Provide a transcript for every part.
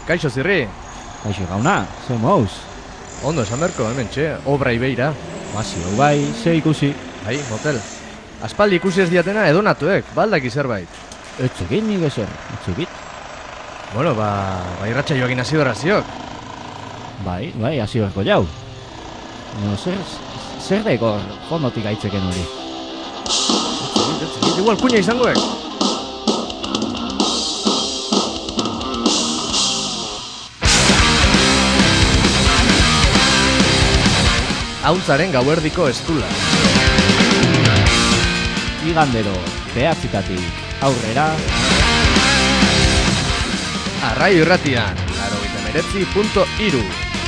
Kaixo zirri? Kaixo gauna, ze mauz? Ondo esan berko, hemen txe, obra ibeira. Basio bai, ze ikusi. Bai, motel. Aspaldi ikusi ez diatena edonatuek, baldaki zerbait. Etzekit nik ezer, etzekit. Bueno, irratxa joakin hasi berraziok. Bai, hasi berko jau. No, zer deko fondotik aitzeken hori? Etzekit, igual kuña izangoek. Hauntzaren gauerdiko estula. Igandero, behatzitatik aurrera. Arraio irratian, 89.3.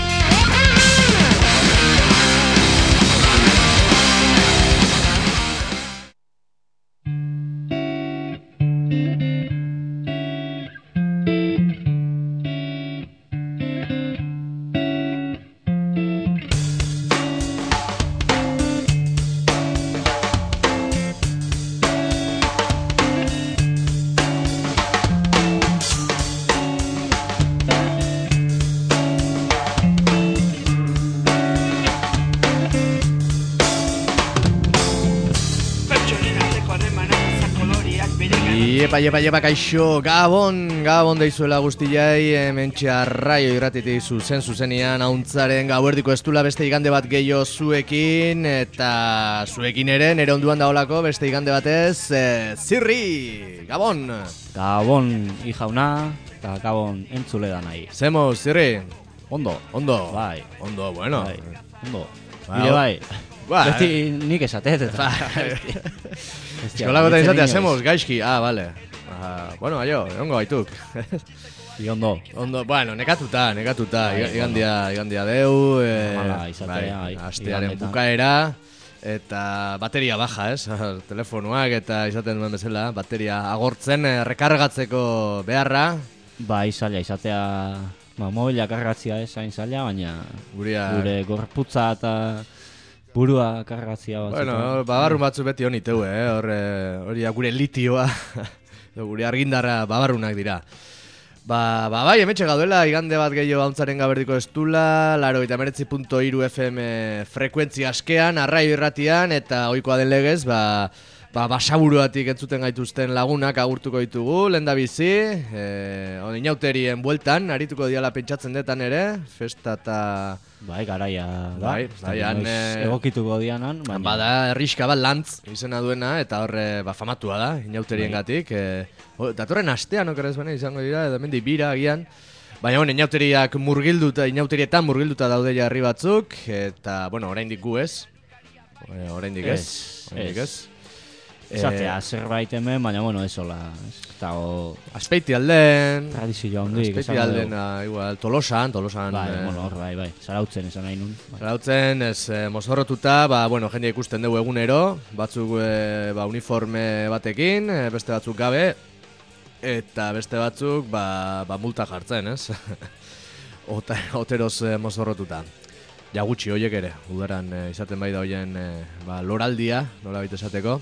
Iepa, kaixo, Gabon deizuela guztiai, hementxe Arraio irratitik zuzenian, hauntzaren gauerdiko estula beste igande bat gehiago zuekin, eta zuekin ere, nire onduan daolako beste igande batez, Zirri, Gabon! Gabon, ijauna, eta Gabon entzule da nahi. Zemo, Zirri? Ondo. Bai. Ondo, bueno. Bai. Ondo. Bai. Beti nik esatet, eta... Eskolako eta izatea, zemos, gaizki, vale. Bueno, aio, egongo baituk. Ondo, bueno, nekatuta, igandia deu, astearen bukaera, eta bateria baja, telefonuak eta izaten duen bezala, bateria agortzen, rekargatzeko beharra. Bai, zaila, izatea, mobilak kargatzia hain zaila, baina gure gorputza eta... burua kargatzia bat. Bueno, babarrun batzu beti honi teu, hori gure litioa, gure argindarra babarrunak dira. Bai, emetxe gaudela, igande bat gehiago hauntzaren gaberdiko estula, 89.3 FM frekuentzia askean, Arraio irratian, eta ohikoa den legez, basaburuatik entzuten gaituzten lagunak agurtuko ditugu, lehendabizi, inauterien bueltan, arituko diala pentsatzen detan ere, festa eta... Bai, garaia da. Egokituko dianan. Bada, erriska bat lantz izena duena, eta horre famatua da, inauterien gatik. Datorren astean okerrez baina izango dira, edo mendi bira agian. Baina, inauterietan murgilduta daude jarri batzuk, eta, oraindik gu ez. Oraindik ez. Zatea, zerbait hemen, baina, ez hola. Aspeiti alden. Tradizio handik. Aspeiti alden, igual, Tolosan. Bai. Zarautzen esan nahi nun. Zarautzen, ez mozorrotuta, jendea ikusten dugu egunero. Batzuk uniforme batekin, beste batzuk gabe. Eta beste batzuk, multa jartzen, ez? Oteroz mozorrotuta. Ja gutxi horiek ere, udaran izaten bai da horien loraldia, nola baita esateko.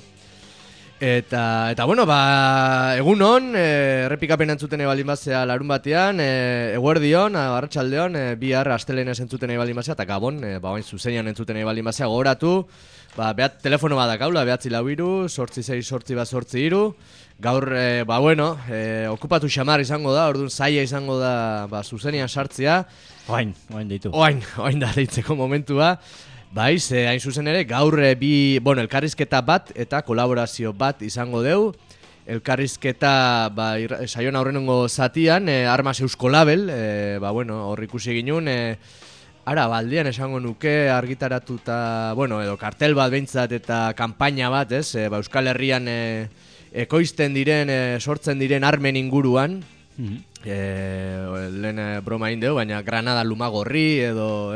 Eta egunon, errepikapen entzuten balin bazea larun batean, eguerdion, arratsaldeon, bihar astelenez entzuten balin bazea, eta Gabon, bain zuzenean entzuten balin bazea, gogoratu, behat telefono bat dakaula, 942 86843. Gaur, okupatu xamar izango da, orduan zaila izango da zuzenean sartzea. Oain deitu. Oain da deitzeko momentua. Baiz, hain zuzen ere, gaur elkarrizketa bat eta kolaborazio bat izango deu. Elkarrizketa, saion aurrenengo zatian, Armas Eusko Label, hor ikusi ginun, aldean esango nuke argitaratuta, edo kartel bat behintzat eta kanpaina bat, Euskal Herrian ekoizten diren, sortzen diren armen inguruan, lehen broma indeu, baina Granada Lumagorri edo,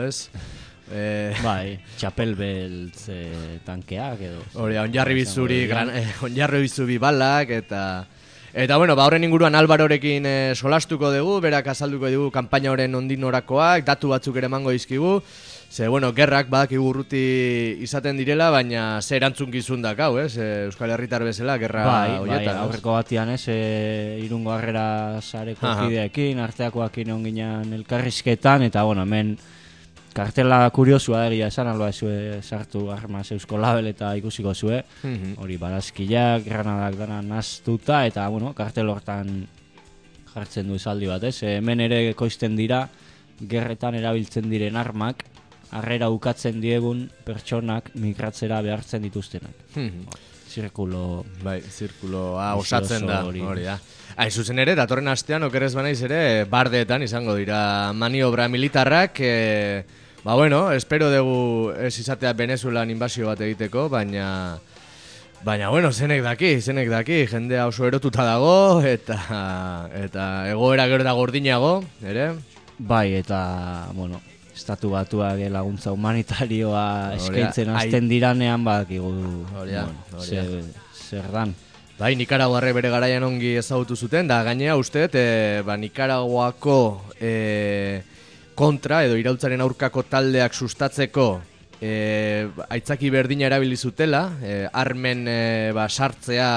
Bai, txapelbeltz tankeak edo. Hori, onjarri bizuri balak eta Eta bueno, horren inguruan Alvarorekin solastuko dugu, berak azalduko dugu kanpaina horren ondin norakoak, datu batzuk ere emango dizkigu. Ze, bueno, gerrak badakigu urruti izaten direla, baina ze erantzunkizun dakau, Euskal Herritar bezala, gerra horietan. Bai, aurreko batian, Irungo Harrera sareko kideekin, arteakoakin onginan elkarrizketan, eta, bueno, hemen kartela kuriosua egia esan, alba ezue sartu armaz eusko label eta ikusiko zue. Hori barazkiak, granadak dana naztuta, eta, bueno, kartel hortan jartzen du esaldi bat, Hemen ere koizten dira, gerretan erabiltzen diren armak, harrera ukatzen diegun pertsonak migratzera behartzen dituztenak. Zirkulo... Bai, zirkuloa osatzen da, hori da. Zuzen ere, datorren astean, okerrez banaiz ere, bardeetan izango dira maniobra militarrak, bueno, espero dugu ez izatea Venezuelan inbasio bat egiteko, baina, bueno, zenek daki, jendea oso erotuta dago, eta egoera gero da gordinago, ere? Bai, eta, bueno, estatu batuak laguntza humanitarioa eskaintzen hasten diranean badakigu zer dan. Bai, Nikaraguarre bere garaian ongi ezagutu zuten, da gainea uste, Nikaraguako kontra edo iraultzaren aurkako taldeak sustatzeko aitzaki berdina erabili zutela, armen sartzea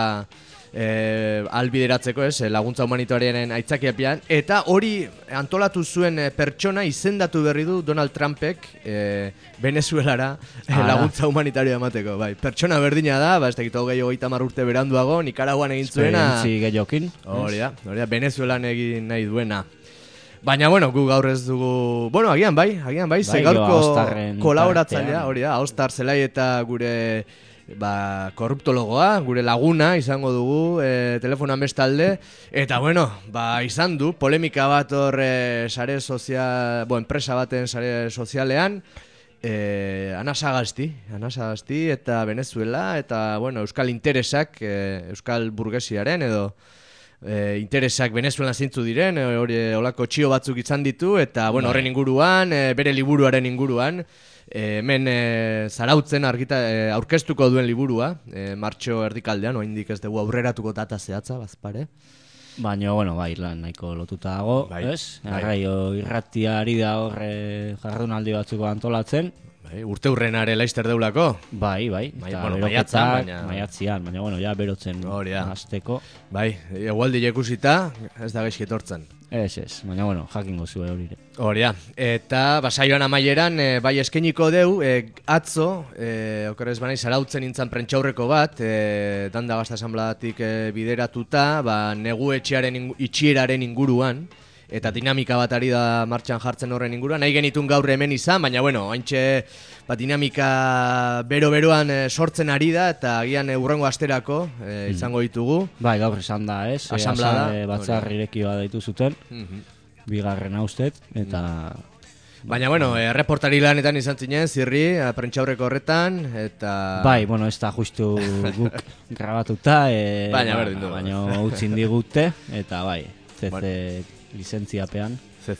albideratzeko, laguntza humanitarioaren aitzakiapean, eta hori antolatu zuen pertsona izendatu berri du Donald Trumpek Venezuelara laguntza humanitarioa emateko. Bai, pertsona berdina da, ez dakit 20-30 urte beranduago, Nikaraguan egin zuena. Hori da, Venezuelan egin nahi duena. Baina, bueno, gu gaur ez dugu... Bueno, agian bai, ze gaurko kolaboratzailea, hori da, Aostar Zelai eta gure korruptologoa, gure laguna izango dugu telefonan bestalde, eta bueno, izan du polemika bat hor sare sozial, enpresa baten sare sozialean, Ana Sagasti eta Venezuela, eta bueno, euskal interesak, euskal burgesiaren edo interesak Venezuelan zintzu diren, hori olako txio batzuk izan ditu, eta bueno, horren inguruan, bere liburuaren inguruan, hemen zarautzen aurkeztuko duen liburua, martxo erdikaldean, oraindik ez dugu aurreratuko data zehatza, bazpare. Baina, bueno, bai, lan nahiko lotuta dago, ez? Arraio irratiari da horre jardunaldi batzuko antolatzen. Urte hurrenare laizter deulako. Bai, eta maiatzian, baina, bueno, ja berotzen hasteko. Bai, egualdi jekusita, ez da gaizki etortzen. Ez, baina, bueno, jakingo zuen hori. Hori da, eta saioan amaieran, bai eskainiko deu, atzo, okerrez banaiz, arautzen nintzen prentxaurreko bat, Danda Gazta Asanbladatik bideratuta, negu itxieraren inguruan, eta dinamika bat ari da martxan jartzen horren inguruan. Nahi genitun gaur hemen izan, baina, bueno, haintxe dinamika bero-beroan sortzen ari da, eta agian urrengo asterako izango ditugu. Bai, gaur esan da, ez? Asanblada. Batzar ireki bat daitu zuten, bigarren haustet, eta... Baina, bueno, reportari lanetan izan zinen, zirri, prentxaurreko horretan, eta... Bai, bueno, ez da justu guk grabatuta, baina utzin digute, eta bai, CC lizentziapean.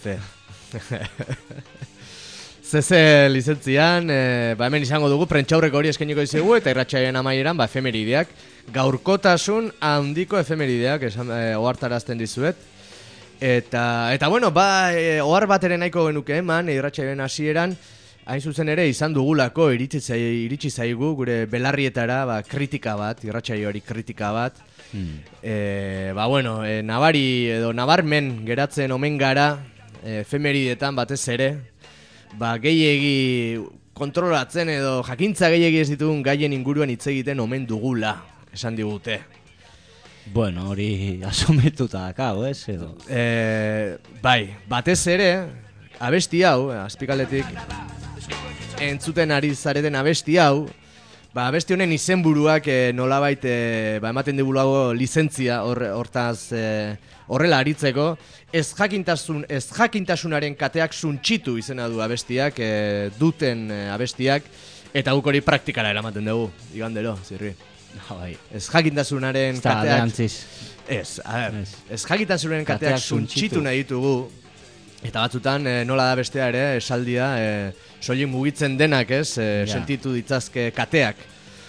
CC lizentzian, hemen izango dugu, prentxaurreko hori eskainiko dizugu, eta irratsaioen amaieran, efemerideak, gaurkotasun handiko efemerideak, ohartarazten dizuet. Eta bueno, ohar bat ere nahiko genuke eman, irratsaioen hasieran, hain zuzen ere izan dugulako, iritsi zaigu, gure belarrietara, kritika bat, irratsaioari kritika bat. Bueno, nabari edo nabarmen geratzen omen gara, efemeridetan batez ere, gehiegi kontrolatzen edo jakintza gehiegi ez ditugun gaien inguruan hitz egiten omen dugula, esan digute. Bueno, hori asumetuta dakago, ez edo? Bai, batez ere, abesti hau, azpikaletik entzuten ari zareten abesti hau, abesti honen izenburuak nolabait ematen digulago lizentzia hortaz horrela aritzeko, ez jakintasunaren kateak suntxitu izena du abestiak, duten abestiak, eta guk hori praktikara eramaten dugu, igandero, zirri. Ez jakintasunaren kateak... Ez jakintasunaren kateak suntxitu nahi ditugu, eta batzutan nola da bestea ere, esaldia, soilik mugitzen denak, sentitu ditzazke kateak.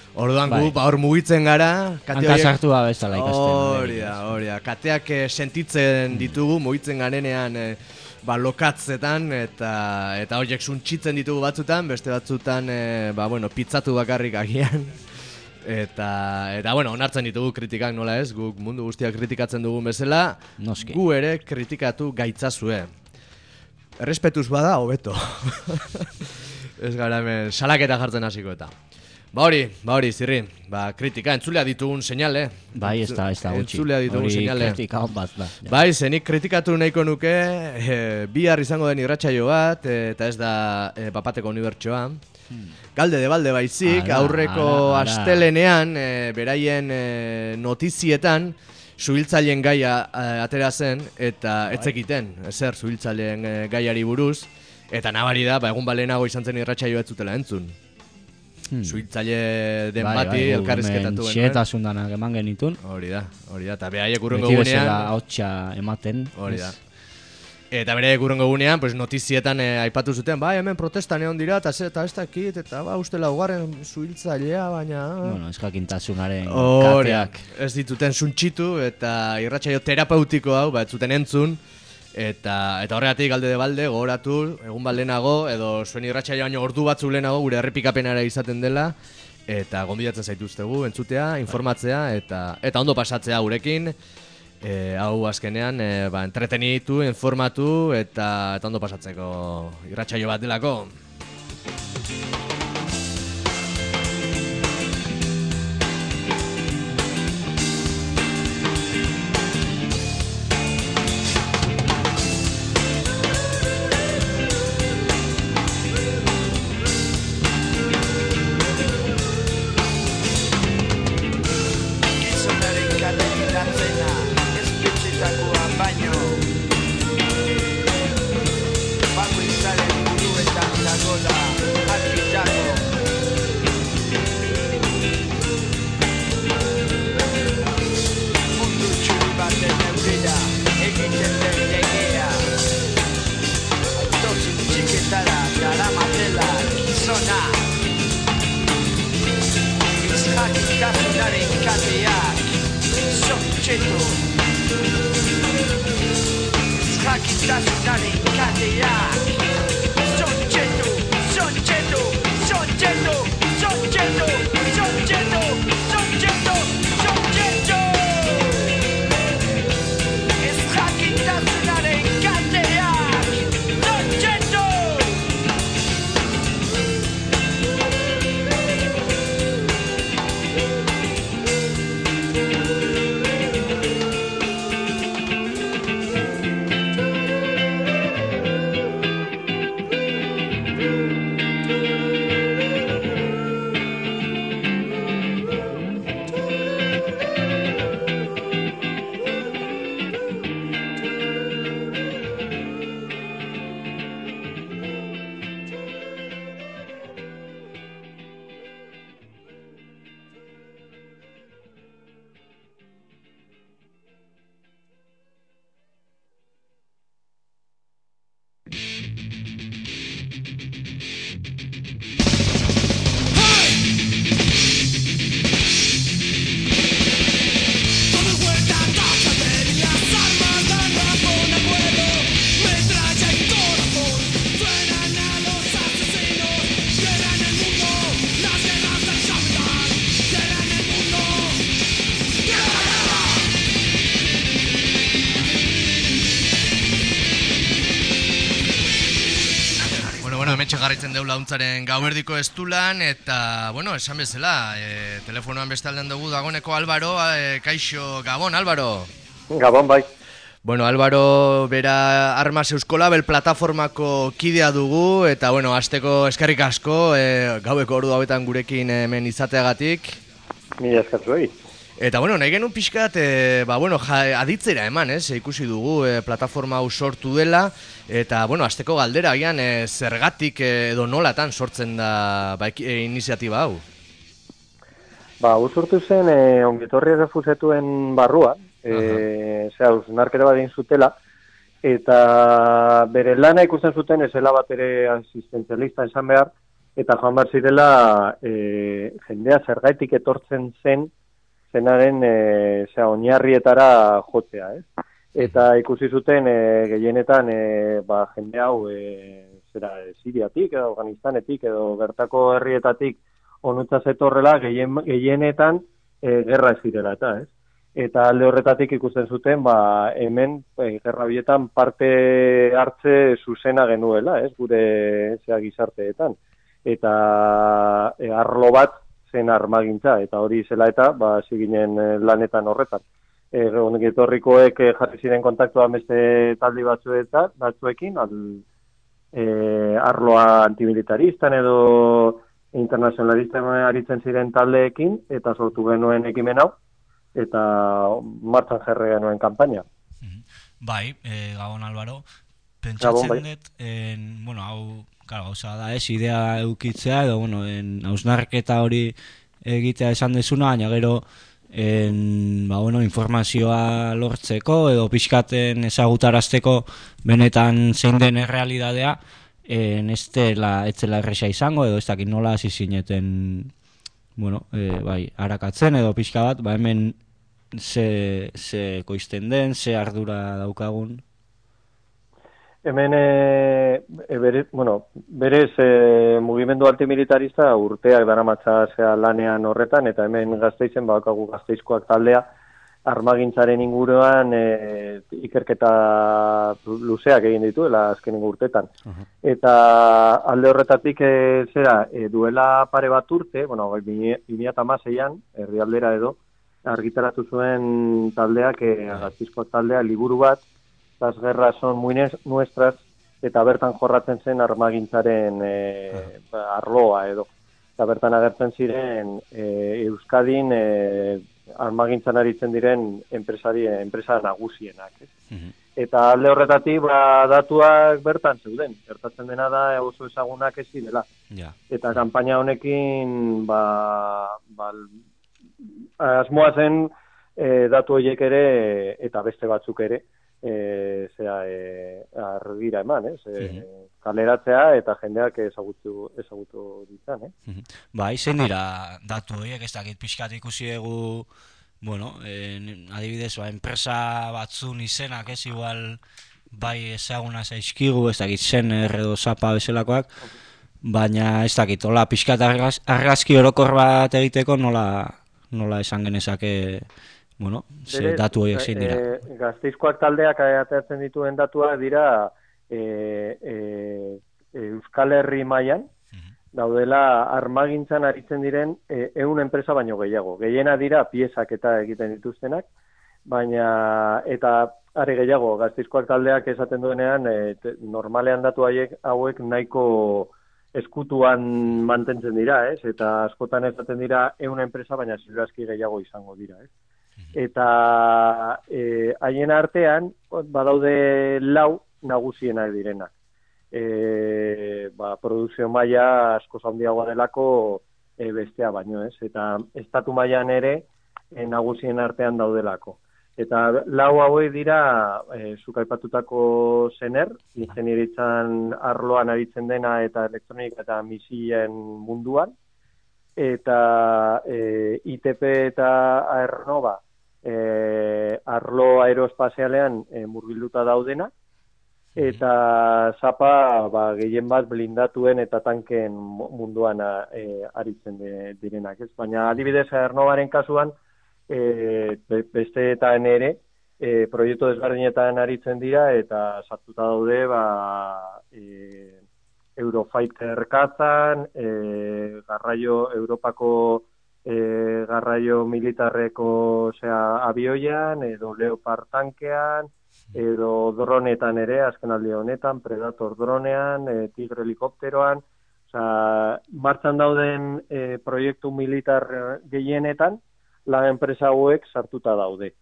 Orduan gu, hor mugitzen gara. Hankasartua bezala ikasten. Hori da. Kateak sentitzen ditugu, mugitzen garenean lokatzetan, eta horiek suntxitzen ditugu batzutan, beste batzutan, pizzatu bakarrik agian. Eta onartzen ditugu kritikak, nola ez? Guk mundu guztiak kritikatzen dugun bezala, Noski. gu ere kritikatu gaitzazue. Errespetuz bada, hobeto. Ez gara hemen, salaketa jartzen hasiko eta. Ba hori, Zirri, kritika, entzulea ditugun seinale. Bai, ez da gutxi. Entzulea ditugun seinale. Hori kritika hon bat da. Bai, zenik kritikatu nahiko nuke, bihar izango den irratsaio bat, eta ez da Papateko Unibertsoa. Galde de balde baizik, aurreko astelenean, beraien notizietan, zuhiltzaileen gaia atera zen, eta etzekiten, ezer zuhiltzaileen gaiari buruz, eta nabari da, egun balenago izan zen irratsaio ez zutela entzun. Zuhiltzaile den bati elkarrizketatu genuen. Xehetasun danak eman genitun. Hori da, eta beraiek urrengo egunean... Beti bezala hautsa ematen. Hori da. Eta beraiek urrengo egunean, notizietan aipatu zuten, hemen protestan egon dira, eta ez dakit, eta uste laugarren zuhiltzailea, baina... Bueno, ez jakintasunaren kateak. Ez dituten suntxitu, eta irratsaio terapeutiko hau, ez zuten entzun, eta horregatik galde de balde, gogoratu, egun bat lehenago, edo zuen irratsaio baino ordu batzu lehenago, gure errepikapenara izaten dela, eta gonbidatzen zaituztegu, entzutea, informatzea, eta ondo pasatzea gurekin, hau azkenean, entretenitu, informatu, eta ondo pasatzeko irratsaio bat delako. Garritzen deula untzaren gauerdiko estulan, eta, esan bezala, telefonoan bestaldean dugu dagoneko Álvaro, kaixo, Gabon, Álvaro. Gabon, bai. Álvaro bera Armas Euskolabel plataformako kidea dugu, eta, hasteko eskerrik asko, gaueko ordu hauetan gurekin hemen izateagatik. Mila eskertu egin. Eta, nahi genuen pixkat, aditzera eman, ikusi dugu plataforma hau sortu dela, eta, azteko galdera, agian, zergatik edo nolatan sortzen da iniziatiba hau? Sortu zen, ongitorri errefusetuen barruan, narketa bat egin zutela, eta bere lana ikusten zuten, ezela bat ere asistentzialista esan behar, eta joan behar zirela jendea zergaitik etortzen zenaren oinarrietara jotzea, ez? Eta ikusi zuten gehienetan jende hau Siriatik edo Afganistanetik edo bertako herrietatik onutza zetorrela gehienetan gerra ez zirela eta, ez? Eta alde horretatik ikusten zuten hemen gerra bietan parte hartze zuzena genuela, ez? Gure gizarteetan. Eta arlo bat zen armagintza, eta hori zela eta hasi ginen lanetan horretan. Etorrikoek jarri ziren kontaktua beste talde batzuekin, arloa antimilitaristan edo internazionalistan aritzen ziren taldeekin, eta sortu genuen ekimen hau, eta martxan jarri genuen kanpaina. Bai, Gabon Álvaro, pentsatzen dut, hau, gauza da ez, idea eukitzea, edo, hausnarketa hori egitea esan dezuna, baina gero, informazioa lortzeko edo pixkaten ezagutarazteko benetan zein den errealidadea etzela erresa izango edo ez dakit nola hasi zineten arakatzen edo pixka bat hemen ze koizten den, ze ardura daukagun. Hemen, berez mugimendu antimilitarista urteak daramatza lanean horretan, eta hemen Gasteizen bakagu Gasteizkoak taldea, armagintzaren inguruan ikerketa luzeak egin dituela azkenengo urtetan. Eta alde horretatik duela pare bat urte, 2016an, herrialdera edo, argitaratu zuen taldeak, Gasteizkoak taldea, liburu bat, las guerras son muy nuestras, eta bertan jorratzen zen armagintzaren arloa edo. Eta bertan agertzen ziren Euskadin armagintzan aritzen diren enpresa nagusienak. Eta alde horretatik datuak bertan zeuden. Gertatzen dena da oso ezagunak ez direla. Eta kanpaina honekin asmoa zen datu horiek ere eta beste batzuk ere argira eman, kaleratzea eta jendeak ezagutu ditzan, Bai, zein dira datu horiek, ez dakit pixkat ikusi dugu, adibidez, enpresa batzun izenak, ez igual, bai ezaguna zaizkigu, ez dakit Sener edo Sapa bezalakoak, baina ez dakit, hola pixkat argazki orokor bat egiteko nola esan genezake, ze datu horiek zein dira. Gasteizkoak taldeak ateratzen dituen datuak dira Euskal Herri mailan daudela armagintzan aritzen diren 100 enpresa baino gehiago. Gehiena dira piezak eta egiten dituztenak, baina eta are gehiago Gasteizkoak taldeak esaten duenean normalean datu hauek nahiko eskutuan mantentzen dira, eta askotan esaten dira 100 enpresa baina ziurazki gehiago izango dira, Eta haien artean badaude 4 nagusienak direnak. Produkzio maila asko handiagoa delako bestea baino, eta estatu mailan ere nagusien artean daudelako. Eta 4 hauek dira zuk aipatutako Sener, ingenieritzan arloan aritzen dena eta elektronika eta misilen munduan, eta ITP eta Aernova arlo aeroespazialean murgilduta daudena, eta Sapa gehien bat blindatuen eta tanken munduan aritzen direnak. Baina adibidez Aernovaren kasuan besteetan ere proiektu desberdinetan aritzen dira eta sartuta daude Eurofighter kazan, Europako garraio militarreko abioian, edo Leopard tankean, edo dronetan ere, azkenaldi honetan, Predator dronean, Tigre helikopteroan, martxan dauden proiektu militar gehienetan, la enpresa hauek sartuta daude.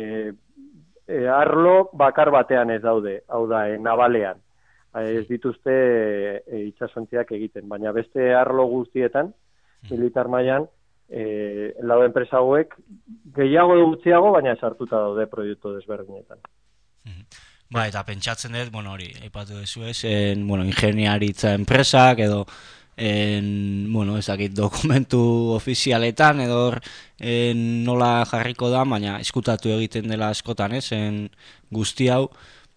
Arlo bakar batean ez daude, hau da, nabalean. Ez dituzte itsasontziak egiten, baina beste arlo guztietan, militar mailan, lau enpresa hauek gehiago edo gutxiago, baina sartuta daude proiektu desberdinetan. Eta pentsatzen dut, hori, aipatu dezu ingeniaritza enpresak edo bueno, ezakit dokumentu ofizialetan edo nola jarriko da, baina eskutatu egiten dela askotan, guzti hau,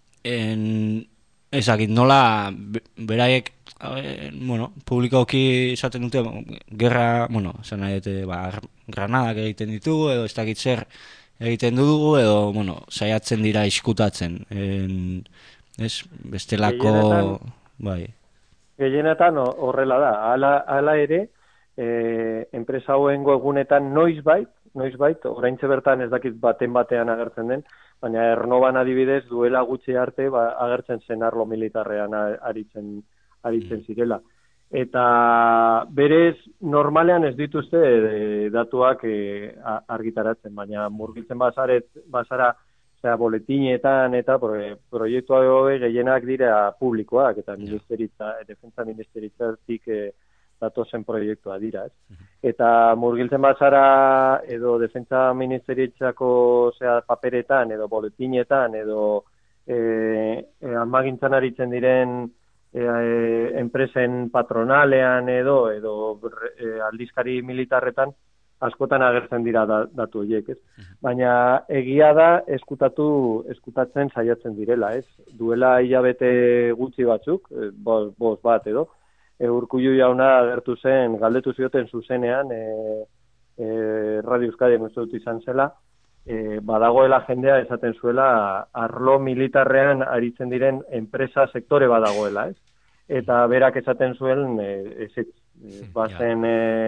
ezakit nola beraiek, bueno, publikoki esaten dute, gerra, bueno, esan nahi dute, granadak egiten ditugu, edo ez dakit zer egiten dugu, edo, bueno, saiatzen dira iskutatzen, bestelako, bai. Gehienetan horrela da, hala ere, enpresa hauen egunetan noizbait, oraintxe bertan ez dakit batean agertzen den, baina Ernoban adibidez duela gutxi arte agertzen zen arlo militarrean aritzen zirela. Eta berez normalean ez dituzte datuak argitaratzen, baina murgiltzen bazara boletinetan eta proiektu hauek gehienak dira publikoak eta defentsa ministeritzatik datozen proiektua dira, ez? Eta murgiltzen bazara edo defentsa ministeritzako paperetan edo boletinetan edo armagintzan aritzen diren enpresen patronalean edo aldizkari militarretan askotan agertzen dira datu horiek, ez? Baina egia da eskutatzen saiatzen direla, ez? Duela hilabete gutxi batzuk, bost bat edo, Urkullu jauna agertu zen, galdetu zioten zuzenean, Radio Euskadi uste dut izan zela, badagoela jendea esaten zuela arlo militarrean aritzen diren enpresa sektore badagoela, ez? Eta berak esaten zuen, bazen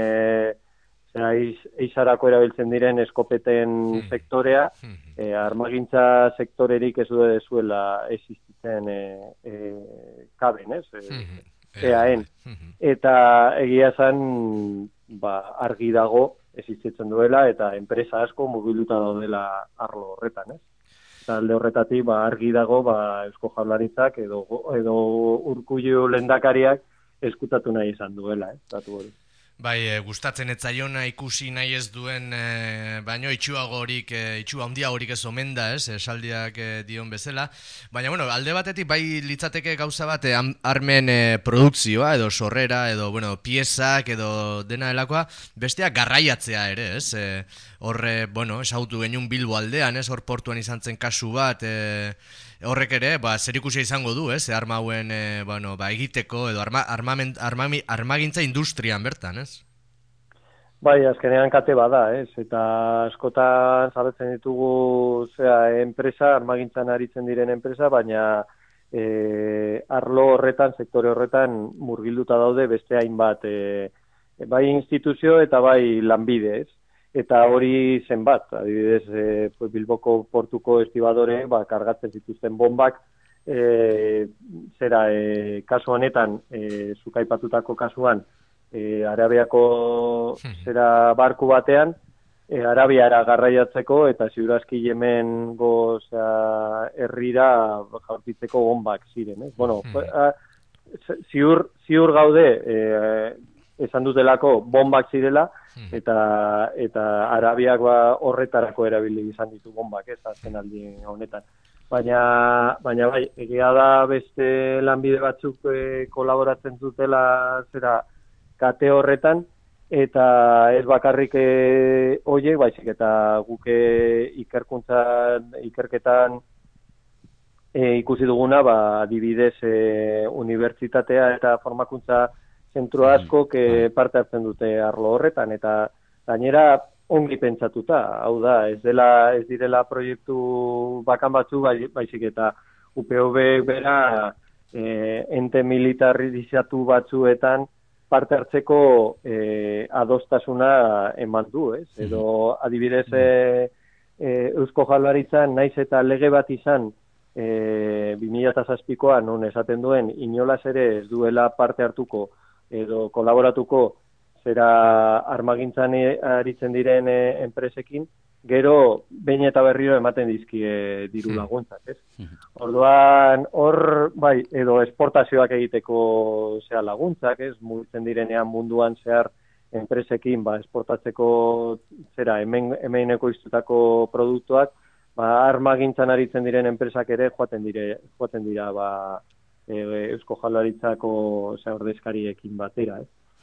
eizarako erabiltzen diren eskopeten sektorea, armagintza sektorerik ez zuela existitzen kaben, ez? EAN. Eta egia zen argi dago existitzen duela eta enpresa asko mugiluta daudela arlo horretan, ez? Eta alde horretatik argi dago Eusko Jaurlaritzak edo Urkullu lehendakariak eskutatu nahi izan duela, datu hori. Bai, gustatzen ez zaiona ikusi nahi ez duen, baino itxu handia horik ez omen da, esaldiak dion bezala. Baina, bueno, alde batetik bai litzateke gauza bat, armen produkzioa, edo sorrera, edo, bueno, piezak, edo dena delakoa, besteak garraiatzea ere, ez? Horre, bueno, esautu genuen Bilbo aldean, hor portuan izan zen kasu bat, horrek ere, zerikusia izango du, arma hauen egiteko edo armagintza industrian bertan, ez? Bai, azkenean kate bada, ez? Eta askotan zabetzen ditugu enpresa, armagintzan aritzen diren enpresa, baina arlo horretan, sektore horretan murgilduta daude beste hainbat bai instituzio eta bai lanbide, ez? Eta hori zenbat, adibidez, Bilboko portuko estibadore, kargatzen zituzten bombak, kasu honetan, zukaipatutako kasuan, Arabiako barku batean, Arabiara garraiatzeko eta ziurazki Yemengo herrira jaurtitzeko bombak ziren, ez? Bueno, ziur gaude, esan dutelako bombak zirela, eta Arabiak horretarako erabili izan ditu bombak, ez, azken aldi honetan. Baina bai, egia da beste lanbide batzuk kolaboratzen dutela kate horretan, eta ez bakarrik horiek, baizik eta guke ikerketan ikusi duguna, adibidez unibertsitatea eta formakuntza zentro asko parte hartzen dute arlo horretan, eta gainera ongi pentsatuta, hau da, ez direla proiektu bakan batzu, baizik eta UPV bera ente militarizatu batzuetan parte hartzeko adostasuna eman du, ez? Edo adibidez Eusko Jaurlaritzan naiz eta lege bat izan 2007koa non esaten duen inolaz ere ez duela parte hartuko edo kolaboratuko armagintzan aritzen diren enpresekin, gero behin eta berriro ematen dizkie diru laguntzak, ez? Orduan, bai, edo esportazioak egiteko laguntzak, ez? Mugitzen direnean munduan zehar enpresekin, esportatzeko hemeneko iztutako produktuak, armagintzan aritzen diren enpresak ere joaten dira Eusko Jaurlaritzako ordezkariekin batera, ez?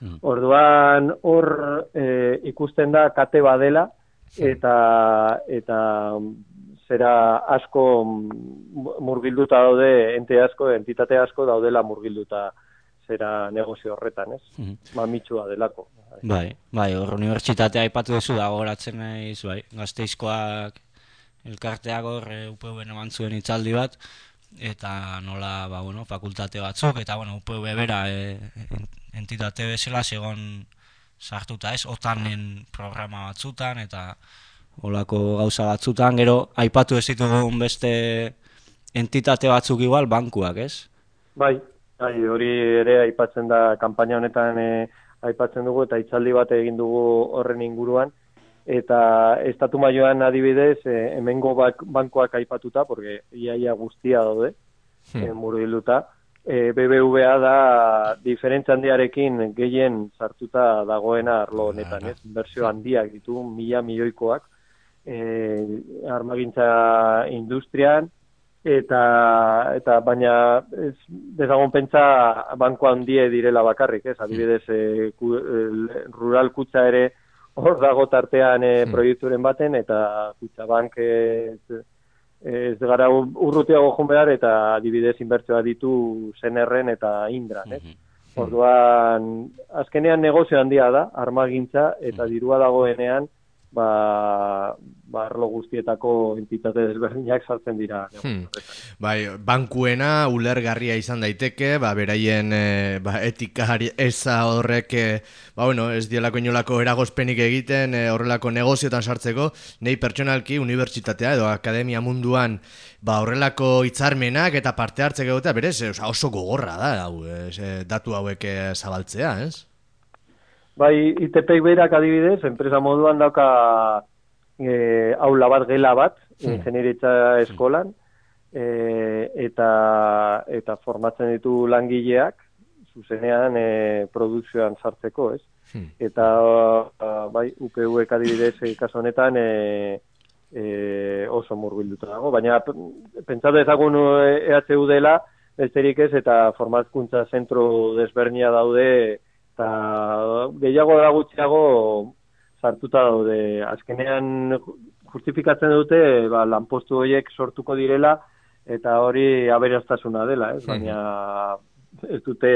Orduan hor ikusten da kate badela eta zera asko murgilduta daude, entitate asko daudela murgilduta zera negozio horretan, ez? Mamitsua delako. Bai, hor unibertsitatea aipatu duzu da goratzen naiz, bai, Gasteizkoak elkarteak hor UPV-en eman zuen hitzaldi bat, eta nola, fakultate batzuk, eta UPV bera entitate bezala segon sartuta ez, OTAN-en programa batzutan, eta holako gauza batzutan, gero aipatu ez ditugun beste entitate batzuk igual, bankuak, ez? Bai, hori ere aipatzen da kanpaina honetan aipatzen dugu eta hitzaldi bat egin dugu horren inguruan, eta estatu mailan adibidez hemengo bankoak aipatuta, porque iaia guztia daude, murgilduta, BBVA da diferentzia handiarekin gehien sartuta dagoena arlo honetan, ez? Inbertsio handiak ditu, 1.000 milioikoak, armagintza industrian, eta baina ez dezagun pentsa banko handie direla bakarrik, ez? Adibidez, rural kutxa ere hor dago tartean proiekturen baten, eta Kutxabank ez gara urrutiago joan behar, eta adibidez inbertsioa ditu Senerren eta Indran, ez? Orduan, azkenean negozio handia da, armagintza, eta dirua dagoenean, arlo guztietako entitate desberdinak sartzen dira. Bai, bankuena ulergarria izan daiteke, beraien etika eza horrek, ez dielako inolako eragozpenik egiten horrelako negoziotan sartzeko, nei pertsonalki unibertsitatea edo akademia munduan horrelako hitzarmenak eta parte hartzeko eta berez, oso gogorra da, datu hauek zabaltzea, ez? Bai, ITP berak adibidez, enpresa moduan dauka aula bat, gela bat, ingenieritza eskolan, eta formatzen ditu langileak, zuzenean produkzioan sartzeko, ez? Eta, bai, UPV-ek adibidez, kaso honetan, oso murgilduta dago, baina pentsatu ezagun EHU dela, besterik ez, eta formakuntza zentro desbernia daude, eta gehiago da gutxiago sartuta daude. Azkenean justifikatzen dute lanpostu horiek sortuko direla eta hori aberastasuna dela, ez? Baina ez dute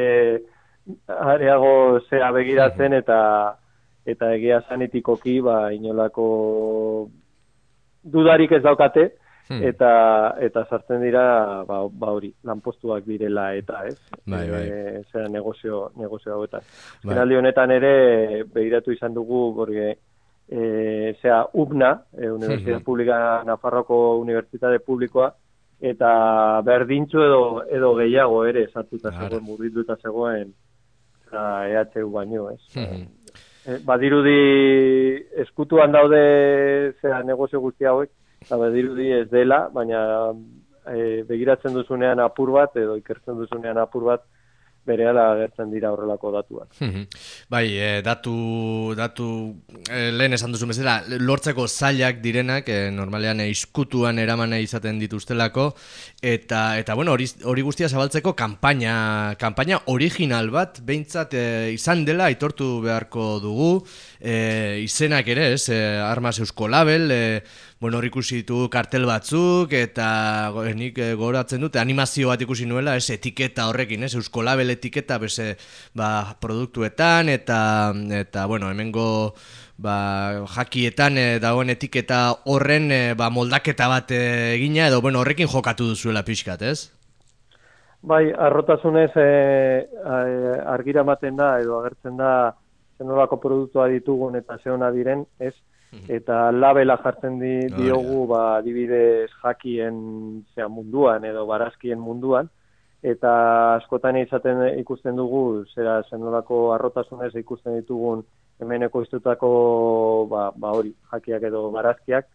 areago zera begiratzen eta egia sanitikoki inolako dudarik ez daukate eta sartzen dira hori, lanpostuak direla eta ez, zera negozio hauetan. Finaldi honetan ere begiratu izan dugu, porque UPNA, Universidad Pública Nafarroko Unibertsitate Publikoa, eta berdintzu edo gehiago ere sartuta zegoen, murgilduta zegoen EHU baino, ez. Badirudi eskutuan daude zera negozio guzti hauek, eta badirudi ez dela, baina begiratzen duzunean apur bat, edo ikertzen duzunean apur bat, berehala agertzen dira horrelako datuak. Bai, datu lehen esan duzu bezala, lortzeko zailak direnak, normalean izkutuan eramane izaten dituztelako, eta hori guztia zabaltzeko kanpaina original bat, behintzat izan dela, aitortu beharko dugu, izenak ere, ez, Armas Eusko Label, hor ikusi ditu kartel batzuk, eta nik goratzen dute, animazio bat ikusi nuela, ez, etiketa horrekin, ez, Eusko Label etiketa, produktuetan, eta hemengo jakietan dagoen etiketa horren moldaketa bat egina, edo horrekin jokatu duzuela pixkat, ez? Bai, arrotasunez argira ematen da, edo agertzen da, zenolako produktua ditugun eta zeona diren, ez? Eta labela jartzen diogu adibidez jakien munduan edo barazkien munduan, eta askotan ikusten dugu zera zenolako arrotasunez ikusten ditugun hemen ekoiztutako hori, jakiak edo barazkiak,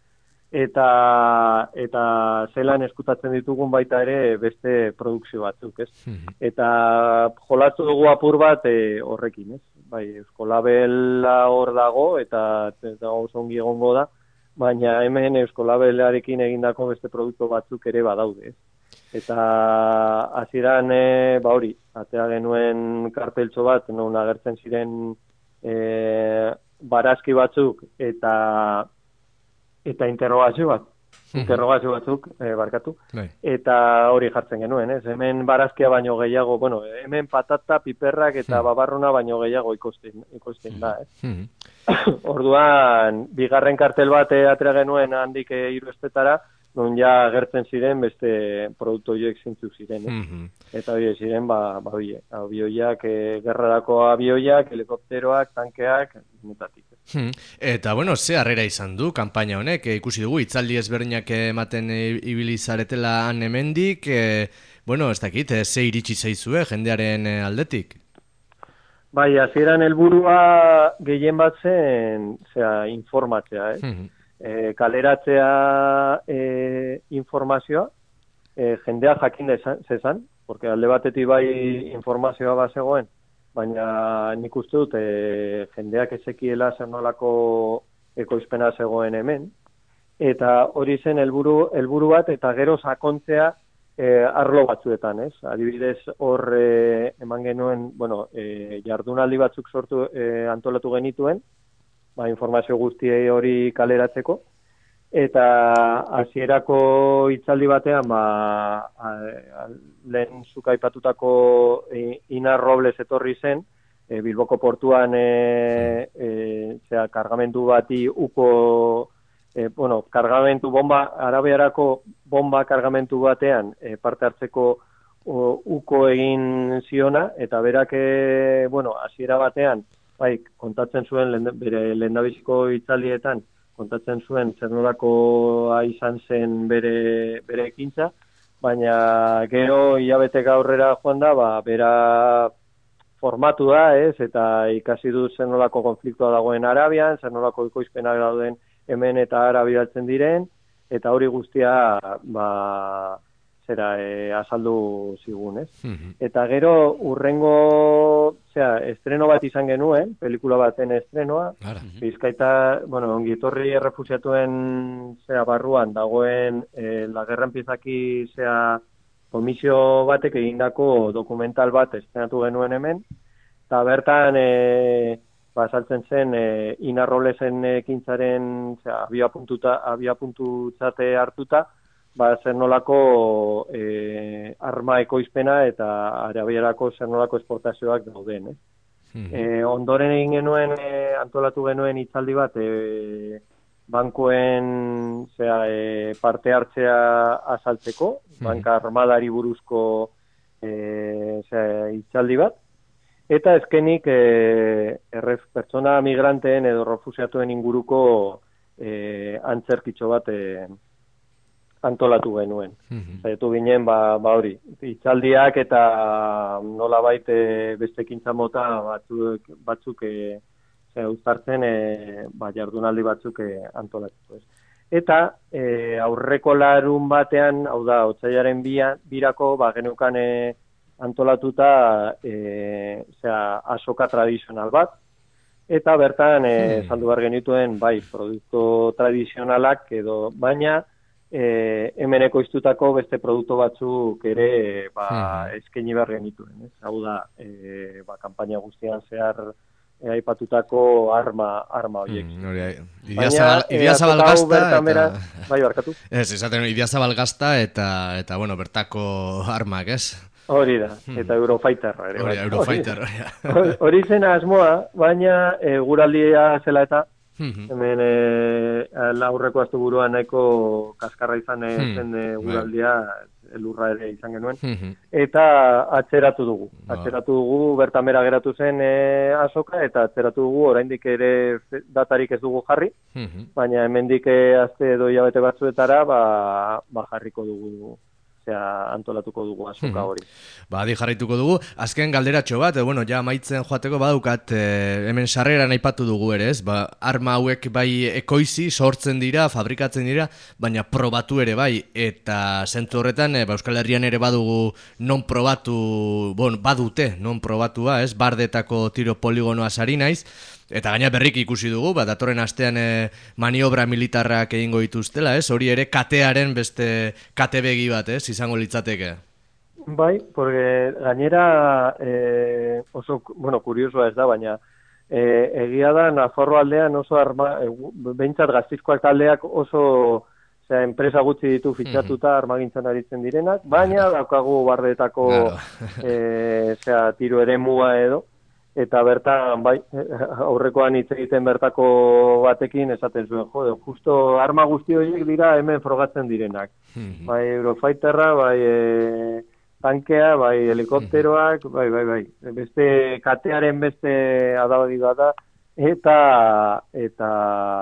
eta zelan eskutatzen ditugun baita ere beste produkzio batzuk, ez? Eta jolatu dugu apur bat horrekin, ez? Bai, Eusko Labela hor dago, eta oso ongi egongo da, baina hemen Eusko Labelarekin egindako beste produktu batzuk ere badaude, ez? Eta hasieran ba hori, atea genuen karteltxo bat, non agertzen ziren barazki batzuk eta interrogazio bat. Interrogazio batzuk, barkatu. Eta hori jartzen genuen, ez? Hemen barazkia baino gehiago, bueno, hemen patata, piperrak eta babarruna baino gehiago ikosten da, ez? Orduan, bigarren kartel bat atera genuen handik 3 estetara, non ja agertzen ziren beste produktu horiek zintzuk ziren, Eta hori ziren, abioiak, gerrarako abioiak, helikopteroak, tankeak, mutatik. Eta, bueno, ze harrera izan du kanpaina honek, ikusi dugu, hitzaldi ezberdinak ematen ibili zaretela han hemendik, bueno, ez dakit, ze iritsi zaizue jendearen aldetik? Bai, hasieran helburua gehien bat zen, informatzea, kaleratzea informazioa, jendea jakin zezan, porque alde batetik bai informazioa bazegoen, baina nik uste dut jendeak ezekiela zer nolako ekoizpena zegoen hemen, eta hori zen helburu bat, eta gero sakontzea arlo batzuetan, ez? Adibidez hor eman genuen, bueno, jardunaldi batzuk antolatu genituen, informazio guztiei hori kaleratzeko, eta hasierako hitzaldi batean, lehen zuk aipatutako Inar Robles etorri zen, Bilboko portuan kargamentu bati kargamentu bomba, arabiarako bomba kargamentu batean parte hartzeko uko egin ziona, eta berak, hasiera batean, kontatzen zuen bere lehendabiziko hitzaldietan, kontatzen zuen zer nolakoa izan zen bere ekintza, baina gero hilabete aurrera joan da, bera formatu da, eta ikasi du zer nolako konfliktoa dagoen Arabian, zer nolako ekoizpenak dauden hemen eta ara bidaltzen diren, eta hori guztia azaldu zigun, ez? Eta gero urrengo estreno bat izan genuen, pelikula baten estrenoa, Bizkaita, ongietorri errefusiatuen barruan dagoen La Guerra empieza aquí komisio batek egindako dokumental bat estrenatu genuen hemen, eta bertan saltzen zen Inar Roblesen ekintzaren abiapuntutzate hartuta, zer nolako arma ekoizpena eta arabiarako zer nolako esportazioak dauden. Ondoren egin genuen, antolatu genuen hitzaldi bat, bankuen parte hartzea azaltzeko, banka armadari buruzko hitzaldi bat, eta ezkenik pertsona migranteen edo refusiatuen inguruko antzerkitxo bat antolatu genuen. Zaitu ginen, hori, hitzaldiak eta nolabait beste ekintza mota batzuk uztartzen jardunaldi batzuk antolatu. Eta aurreko larun batean, hau da, otsailaren birako, geneukan antolatuta azoka tradizional bat, eta bertan saldu behar genituen, produktu tradizionalak edo, baina hemen ekoiztutako beste produktu batzuk ere eskaini behar genituen. Hau da, kanpaina guztian zehar aipatutako arma horiek. Idiazabal gazta Bai, barkatu. Esaten, Idiazabal gazta eta bertako armak, ez? Hori da, eta Eurofighterra ere. Eurofighter. Hori zen asmoa, baina guraldia zela eta hemen aurreko asteburuan nahiko kaskarra izan zen guraldia, elurra ere izan genuen, eta atzeratu dugu. Atzeratu dugu, bertan bera geratu zen azoka, eta atzeratu dugu, oraindik ere datarik ez dugu jarri, baina hemendik aste edo hilabete batzuetara jarriko dugu, antolatuko dugu azoka hori. Adi jarraituko dugu. Azken galderatxo bat, ja amaitzen joateko badukat, hemen sarreran aipatu dugu ere, ez? Arma hauek bai ekoizi, sortzen dira, fabrikatzen dira, baina probatu ere bai, eta zentzu horretan, Euskal Herrian ere badugu non probatu, badute, non probatua, ez? Bardetako tiro poligonoa sari naiz, Eta gaina berriki ikusi dugu, datorren astean maniobra militarrak egingo dituztela, ez? Hori ere katearen beste kate begi bat, ez? Izango litzateke. Bai, porque gainera oso, kuriosoa ez da, baina egia da Nafarro aldean oso behintzat Gasteizkoak taldeak oso enpresa gutxi ditu fitxatuta armagintzan aritzen direnak, baina daukagu bardeetako tiro eremua edo, eta bertan, bai, aurrekoan hitz egiten bertako batekin esaten zuen, jode, justo arma guzti horiek dira hemen frogatzen direnak. Bai, Eurofighterra, bai, tankea, bai, helikopteroak, bai. Beste katearen beste adabadi da, eta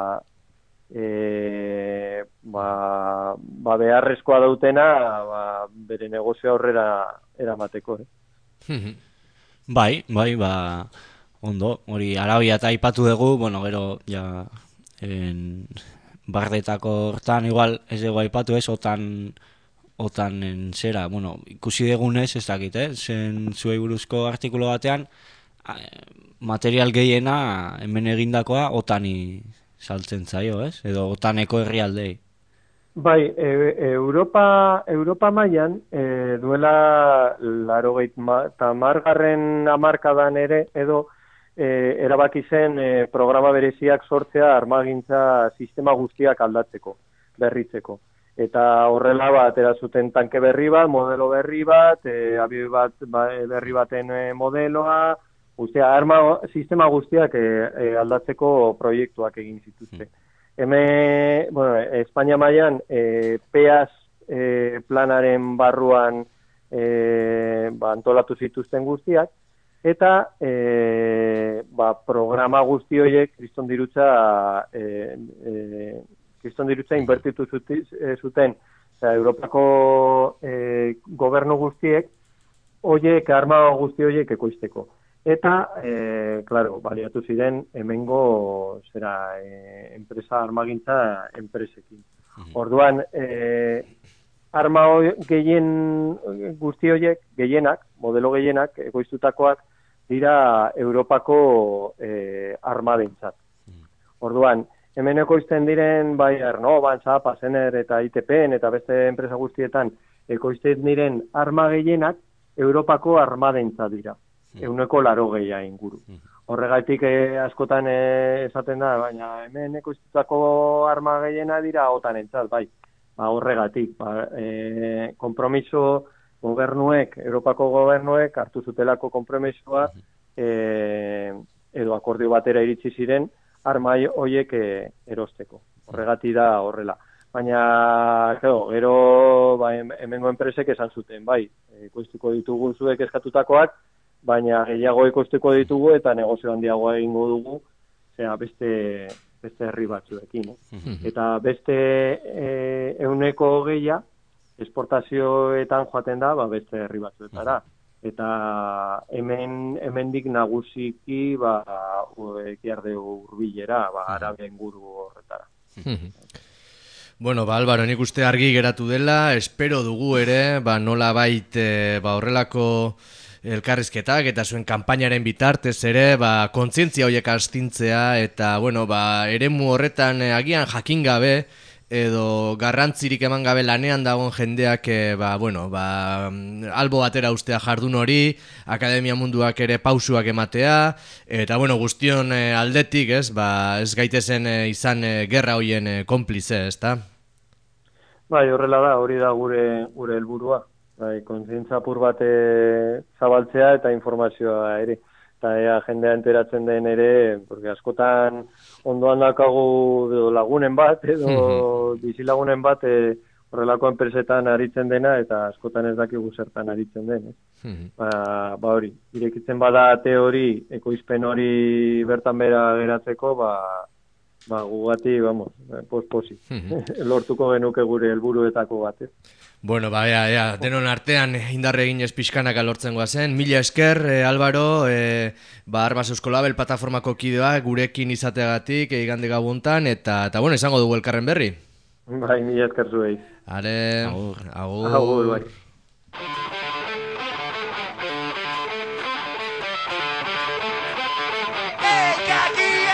beharrezkoa dautena, bere negozio aurrera eramateko, Bai, ondo, hori Arabia eta aipatu dugu, gero, bardetako hortan, igual, ez dugu aipatu ez, otanen zera, ikusi degunez, ez dakit, zen zuei buruzko artikulu batean, material gehiena hemen egindakoa otani saltzen zaio, ez? Edo otaneko herrialdei. Bai, Europa mailan duela 80. hamarkadan ere edo erabaki zen programa bereziak sortzea armagintza sistema guztiak aldatzeko, berritzeko. Eta horrela atera zuten tanke berri bat, modelo berri bat, abioi bat berri baten modeloa, arma sistema guztiak aldatzeko proiektuak egin zituzte. Espainia mailan PEAS planaren barruan antolatu zituzten guztiak, eta programa guzti horiek kriston dirutza inbertitu zuten Europako gobernu guztiek arma guzti horiek ekoizteko. Eta, baliatu ziren hemengo enpresa armagintza enpresekin. Orduan, arma guzti horiek, gehienak, modelo gehienak, ekoiztutakoak, dira Europako armadentzat. Orduan, hemen ekoizten diren, bai, Ernoban, Zapa, Zener eta ITPen eta beste enpresa guztietan ekoizten diren arma gehienak Europako armadentzat dira. 80% inguru. Horregatik askotan esaten da, baina hemen ekoiztutako arma gehiena dira otanentzat, bai. Horregatik, konpromiso Europako gobernuek hartu zutelako konpromisoa edo akordio batera iritsi ziren arma horiek erosteko. Horregatik da horrela. Baina, gero hemengo enpresek esan zuten, bai, ekoiztuko ditugu zuek eskatutakoak, baina gehiago ekoiztuko ditugu eta negozio handiagoa egingo dugu, beste herri batzuekin. Eta beste 100% esportazioetan joaten da, beste herri batzuetara. Eta hemendik nagusiki ekiarde hurbilera, Arabia inguru horretara. Bueno, Álvaro, nik uste argi geratu dela, espero dugu ere, nolabait horrelako elkarrizketak eta zuen kanpainaren bitartez ere, kontzientzia horiek astintzea eta, eremu horretan agian jakin gabe edo garrantzirik eman gabe lanean dagoen jendeak, albo batera ustea jardun hori, akademia munduak ere pausuak ematea, eta, guztion aldetik, ez gaitezen izan gerra horien konplize, ezta? Bai, horrela da, hori da gure helburua. Kontzientza apur bat zabaltzea eta informazioa ere. Eta jendea enteratzen den ere, porque askotan ondoan dakagu lagunen bat, edo bizilagunen bat horrelako enpresetan aritzen dena, eta askotan ez dakigu zertan aritzen den. Hori, irekitzen bada teori, ekoizpen hori bertan bera geratzeko, gugati, posposi. Lortuko genuke gure helburuetako bat, Bueno, denon artean indarre eginez pixkanaka lortzen goazen. Mila esker, Álvaro, Armas Euskolabel plataformako kideak gurekin izateagatik, igande gabuntan, eta izango dugu elkarren berri. Bai, mila esker zuei. Agur. Agur, bai. Hey,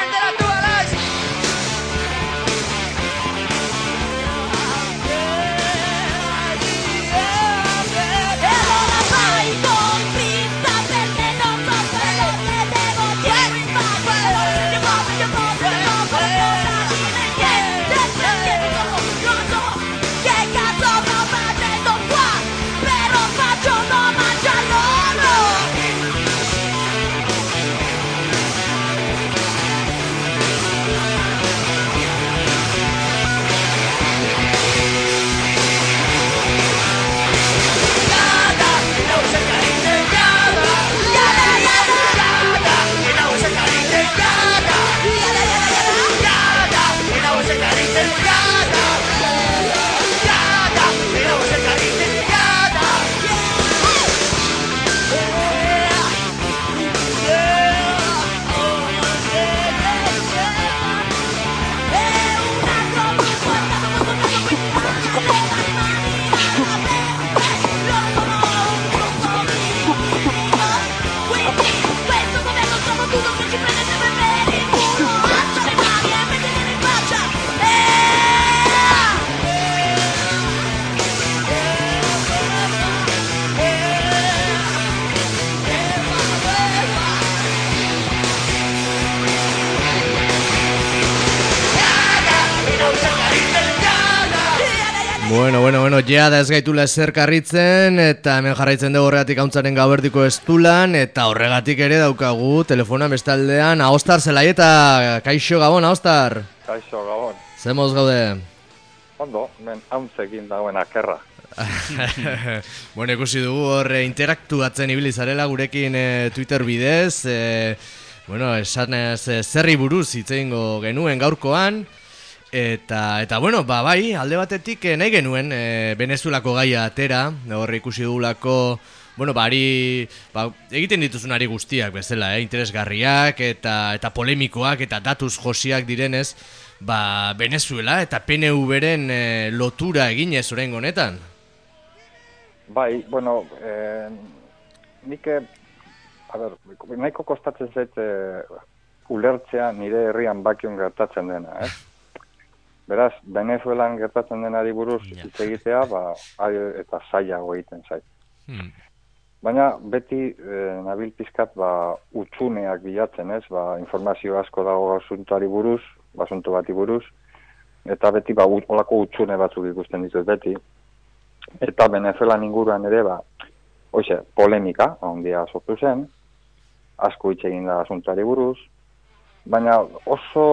Bueno, ja da ez gaitula ezer karritzen, eta hemen jarraitzen dugu horregatik hauntzaren gauerdiko estulan, eta horregatik ere daukagu telefonan bestaldean, Ahostar Zelaieta, kaixo gabon, Ahostar? Kaixo gabon. Zemoz gaude? Ondo, men hauntzekin dagoen akerra. Bueno, ikusi dugu hor interaktuatzen ibili zarela gurekin Twitter bidez, bueno, esanez zerri buruz hitz egingo genuen gaurkoan, eta bueno, bai, alde batetik nahi genuen Venezuelako gaia atera, hor ikusi dugulako, bueno, egiten dituzunari guztiak bezala, interesgarriak eta polemikoak eta datuz josiak direnez, Venezuela eta PNV-ren lotura eginez oraingo honetan. Bai, bueno, nik, nahiko kostatzen zait ulertzea nire herrian bakion gertatzen dena, Beraz, Venezuelan gertatzen denari buruz hitz egitea, eta zailago egiten zait. Baina beti nabil pizkat utsuneak bilatzen, informazio asko dago asuntoari buruz, asunto bati buruz, eta beti olako utsune batzuk ikusten ditut beti. Eta Venezuelan inguruan ere, polemika, handia sortu zen, asko hitz egin da asuntoari buruz, baina oso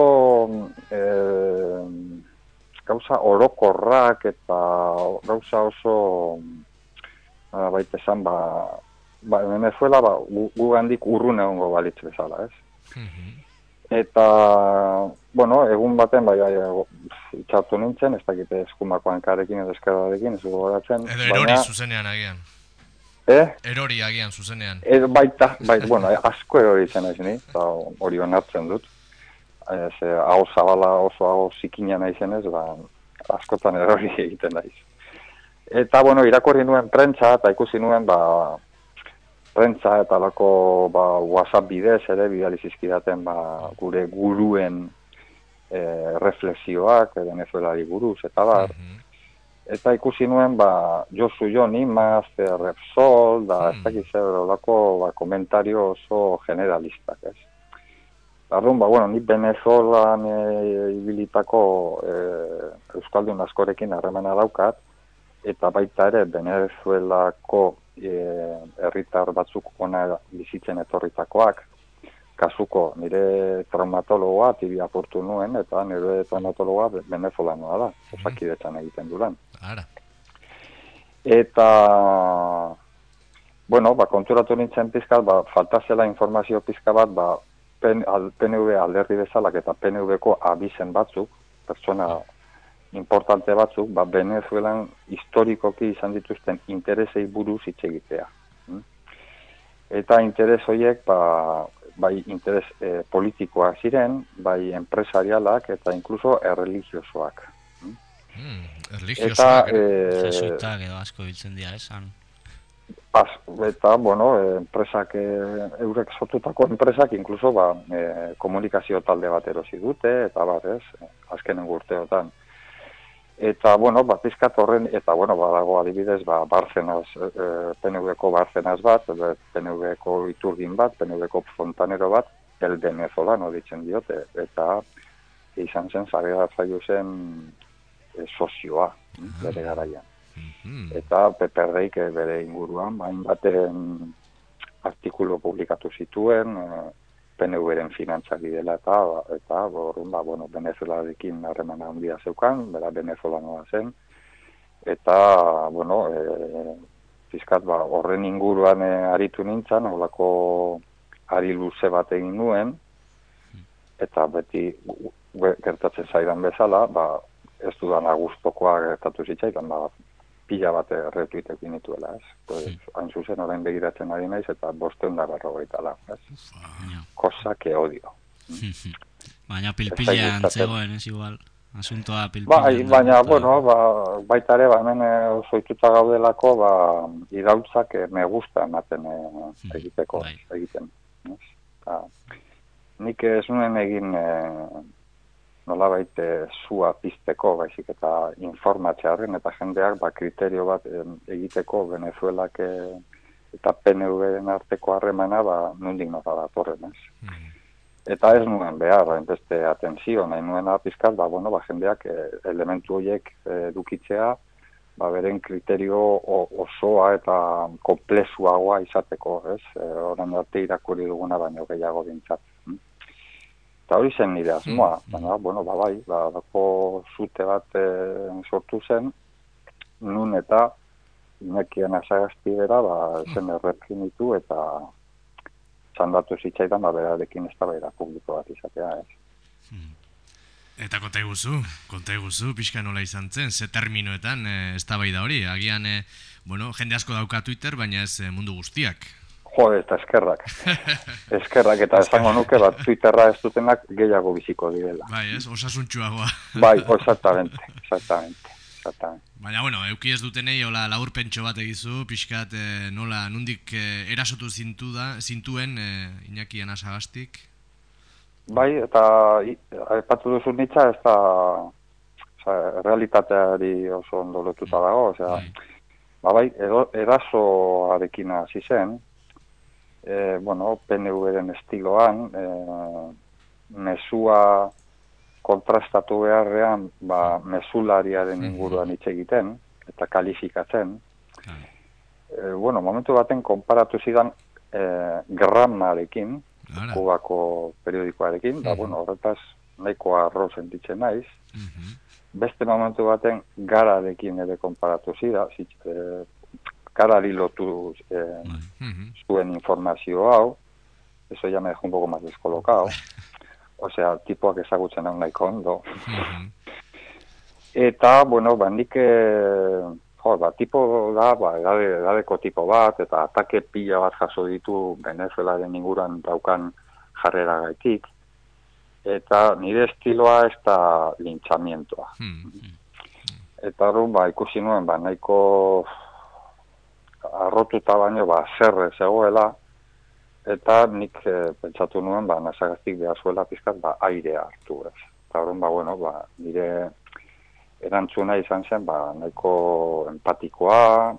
gauza orokorrak eta gauza oso baita esan, Venezuela gu gandik urrun egongo balitz bezala, ez? Eta, bueno, egun baten itxartu nintzen, ez dakite eskumako hankarekin edo eskerrarekin, ez gogoratzen. Edo erori zuzenean agian. Erori agian zuzenean. Baita, bueno, asko erori zen ez ni, eta hori onartzen dut. Hau zabala oso hau zikina nahi zenez, askotan erori egiten naiz. Eta, bueno, irakurri nuen prentza, eta ikusi nuen, prentza eta lako WhatsApp bidez ere bidali zizkidaten gure guruen reflexioak Venezuelari buruz, eta eta ikusi nuen Josu Jon Imaz, Repsol, ez dakiz lako komentario oso generalistak, ez? Arduan, bueno, ni Venezuelan ibilitako euskaldun askorekin harremana daukat, eta baita ere Venezuelako herritar batzuk ona bizitzen etorritakoak, kasuko nire traumatologoa tibi apurtu nuen, eta nire traumatologoa venezolanoa da, osakidetzan egiten du lan. Eta, bueno, konturatu nintzen pizkat, falta zela informazio pizka bat, PNV alderdi bezalak eta PNV-ko abizen batzuk, pertsona importante batzuk, Venezuelan historikoki izan dituzten interesei buruz hitz egitea. Eta interes horiek, bai interes politikoak ziren, bai enpresarialak eta inkluso erreligiosoak. Erreligiosoak? Jesuitak edo asko biltzen dira, esan. Eta, bueno, enpresak, eurek sortutako enpresak, inkluso komunikazio talde bat erosi dute, eta azkenengo urteotan. Eta, bueno, pizkat horren, eta, bueno, dago adibidez, Barzenaz, PNV-ko Barzenaz bat, PNV-ko Iturgin bat, PNV-ko Fontanero bat, el venezolano ditzen diote, eta izan zen, zarea zaio zen sozioa, bere garaian. Eta PPR-ek bere inguruan, hainbaten artikulu publikatu zituen, PNV-ren finantzari dela eta bueno, Venezuelarekin harremana handia zeukan, bera venezolanoa zen, eta, bueno, pizkat, horren inguruan aritu nintzen, holako ari luze bat egin nuen, eta beti gertatzen zaidan bezala, ez dudan gustukoa gertatu zitzaidan, pila bat erretuitek binituela, ez? Hain zuzen orain begiratzen ari naiz, eta 540 lau, ez? Cosa que odio. Baina pilpilean zegoen, ez igual, asuntoa pilpilean. Baina, bueno, baita ere, hemen zoituta gaudelako, idautzak me gusta ematen egiten. Nik ez nuen egin nolabait zua pizteko, baizik eta informatzearen, eta jendeak kriterio bat egiteko Venezuelak eta PNV-en arteko harremana nondik nora datorren, ez? Eta ez nuen behar, beste atentzio, nahi nuen apizkat, jendeak elementu horiek edukitzea, beren kriterio osoa eta komplexuagoa izateko, ez? Orain arte irakurri duguna baino gehiago bintzat. Eta hori zen nire asmoa, baina, bai, dako zute bat sortu zen, nun eta Iñakien Asagasti bera, zen erreprimitu eta txandatu zitzaidan, berarekin eztabaida publiko bat izatea, ez. Eta konta iguzu, pixka nola izan zen, ze terminoetan eztabaida hori, agian, jende asko dauka Twitter, baina ez mundu guztiak. Eta eskerrak. Eskerrak, eta esango nuke, Twitterra ez dutenak gehiago biziko direla. Bai, ez, osasuntxuagoa. Bai, exactamente. Baina, euki ez dutenei, hola, laburpentxo bat egizu, pixkat, nola, nundik erasotu zintuen Iñaki Anasagastik? Bai, eta aipatu duzu nitza, ez da realitateari oso ondo lotuta dago, osea, bai, erasoarekin hasi zen, PNV-ren estiloan, mesua kontrastatu beharrean, mesulariaren inguruan hitz egiten, eta kalifikatzen. Momentu baten konparatu zidan Grammarekin, Kubako periodikoarekin, horretaz nahikoa arro sentitzen naiz. Beste momentu baten Gararekin ere konparatu zidan, Garari lotu zuen informazio hau, eso ya me dejó un poco más descolocado. Osea, tipoak ezagutzen hau nahiko ondo. Eta, nik, tipo da, edadeko tipo bat, eta atake pila bat jaso ditu Venezuelaren inguruan daukan jarrera gaitik, eta nire estiloa ez da lintzamientoa. Eta ikusi nuen, nahiko arrotuta baino, zerre zegoela, eta nik pentsatu nuen, Nasagastik behar zuela pizkat, airea hartu, ez. Eta nire erantzuna izan zen, nahiko empatikoa,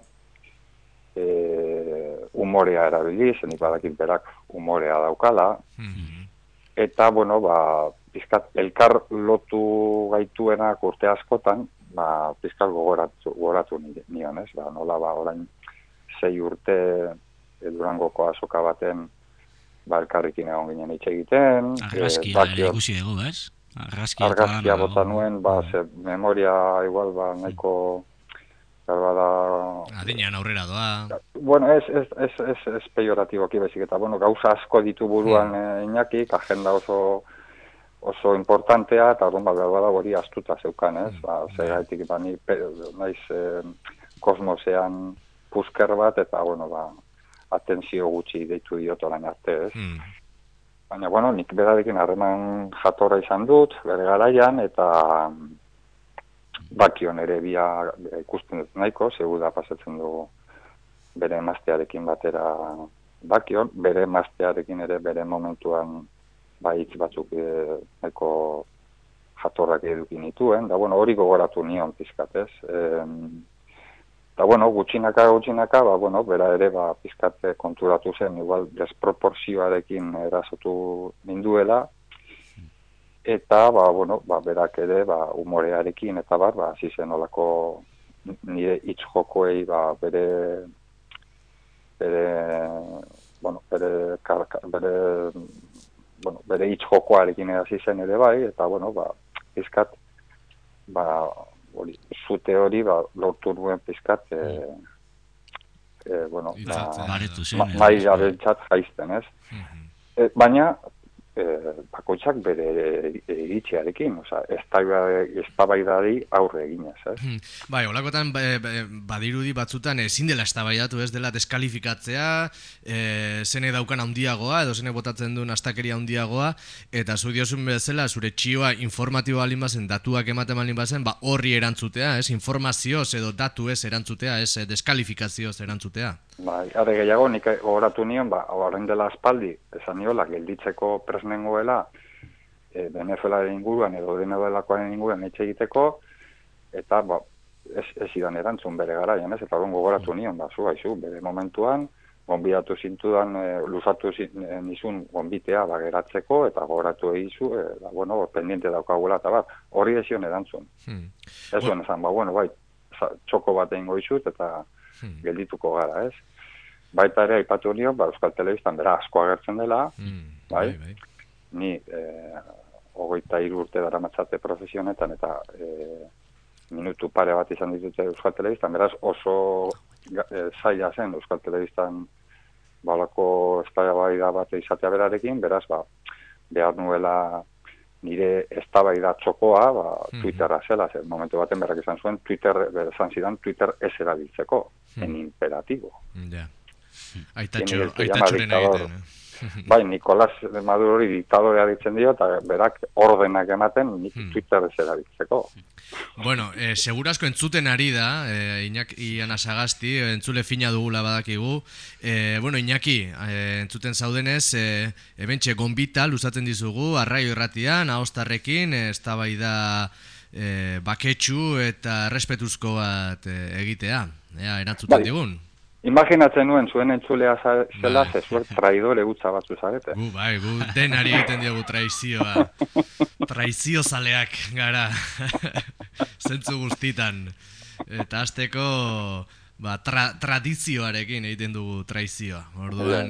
humorea erabili, zenik badakit berak humorea daukala, eta, pizkat, elkar lotu gaituenak urte askotan, pizkat gogoratu nion, ez, nola, orain 6 urte Durangoko azoka baten elkarrekin egon ginen hitz egiten. Argazkia ere ikusi dugu, ez? Argazkia bota nuen, memoria igual, nahiko adinean aurrera doa. Ez pejoratiboki bezik, eta gauza asko ditu buruan Iñakik, agenda oso importantea, eta hori astuta zeukan, ez? Zegaitik, naiz kosmosean pusker bat, eta, atentzio gutxi deitu diot orain arte, ez? Baina, nik berarekin harreman jatorra izan dut, bere garaian, eta Bakion ere ikusten dut nahiko, seguda pasatzen dugu bere emaztearekin batera Bakion, bere emaztearekin ere bere momentuan hitz batzuk nahiko jatorrak edukin nituen, da hori gogoratu nion pizkat, ez? Eta, gutxinaka, bera ere, pizkat konturatu zen, igual, desproporzioarekin erasotu ninduela, eta, berak ere, humorearekin, eta hasi zen olako nire hitz jokoei, bere hitz jokoarekin hasi zen ere bai, eta, pizkat, zute hori, lortu nuen pizkat, maila bentsat jaizten, ez? Baina, bakoitzak bere iritziarekin, eztabaidari aurre eginez, ez? Bai, holakotan badirudi batzutan ezin dela eztabaidatu, ez dela deskalifikatzea, zene daukan handiagoa, edo zene botatzen duen astakeria handiagoa, eta zu diozun bezala, zure txioa informatibo balin bazen, datuak ematen balin bazen, horri erantzutea, ez? Informazioz edo datu ez erantzutea, ez? Deskalifikazioz erantzutea. Bai, are gehiago, nik gogoratu nion, orain dela aspaldi, esan niola, gelditzeko presnengoela, Venezuelaren inguruan edo Venezuelakoaren inguruan etxe egiteko, eta ez idan erantzun bere garaian, ez? Eta gogoratu nion, bere momentuan, gonbidatu zintudan, luzatu nizun gonbitea geratzeko, eta gogoratu egizu, pendiente daukagula, eta hori ezion erantzun. Ez zuen esan, txoko bat egingo izut, eta geldituko gara, ez? Baita ere, aipatu nion, Euskal Telebistan bera asko agertzen dela, bai? Ni 23 urte daramatzate profesionetan, eta minutu pare bat izan ditute Euskal Telebistan, beraz oso zaila zen Euskal Telebistan balako eztabaida bat izatea berarekin, beraz, behar nuela nire eztabaida txokoa, Twitterra zela, momentu baten berak izan zuen, Twitter ez erabiltzeko, en imperatibo. Ja. Aitatxuren egiten. Bai, Nicolás Madurori diktadorea ditzen dio, eta berak ordenak ematen nik Twitter ez erabiltzeko. Bueno, segurasko entzuten ari da, Iñaki Anasagasti, entzule fina dugula badakigu. Bueno, Iñaki, entzuten zaudenez, ebentxe gonbita luzatzen dizugu, Arraio Irratian, Ahostarrekin, eztabaida baketsu eta errespetuzko bat egitea. Erantzuten digun. Imaginatzen nuen zuen entzulea zela, zezuek traidore gutza batzu zarete. Gu denari egiten diogu traizioa. Traizio zaleak gara. Zentzu guztitan. Eta hasteko tradizioarekin egiten dugu traizioa. Orduan,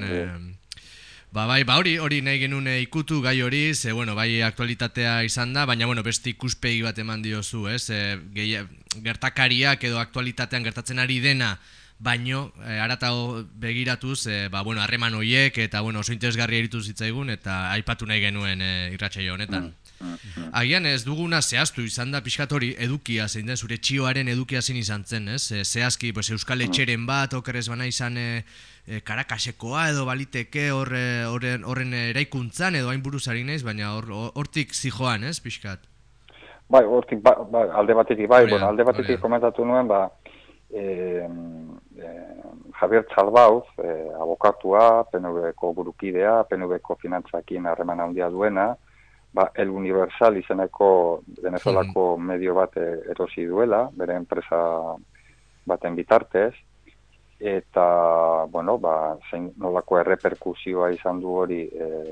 hori nahi genuen ikutu gai hori, ze, bai aktualitatea izan da, baina, beste ikuspegi bat eman diozu, ez? Gertakariak edo aktualitatean gertatzen ari dena, baino, haratago begiratuz, harreman horiek, eta, oso interesgarria eritu zitzaigun, eta aipatu nahi genuen irratsaio honetan. Agian ez duguna zehaztu izan da pixkat hori edukia, zein den zure txioaren edukia zein izan zen, ez? Zehazki, Euskal Etxeren bat, okerrez bana izan Karakasekoa edo baliteke horren eraikuntzan edo hain buruzari naiz, baina hortik zijoan, ez, pixkat? Bai, hortik, alde batetik, alde batetik komentatu nuen, Javier Txalbauz, abokatua, PNV-ko burukidea, PNV-ko finantzakin harreman handia duena, El Universal izeneko Venezuelako medio bat erosi duela, bere enpresa baten bitartez, eta, zein nolako erreperkusioa izan du hori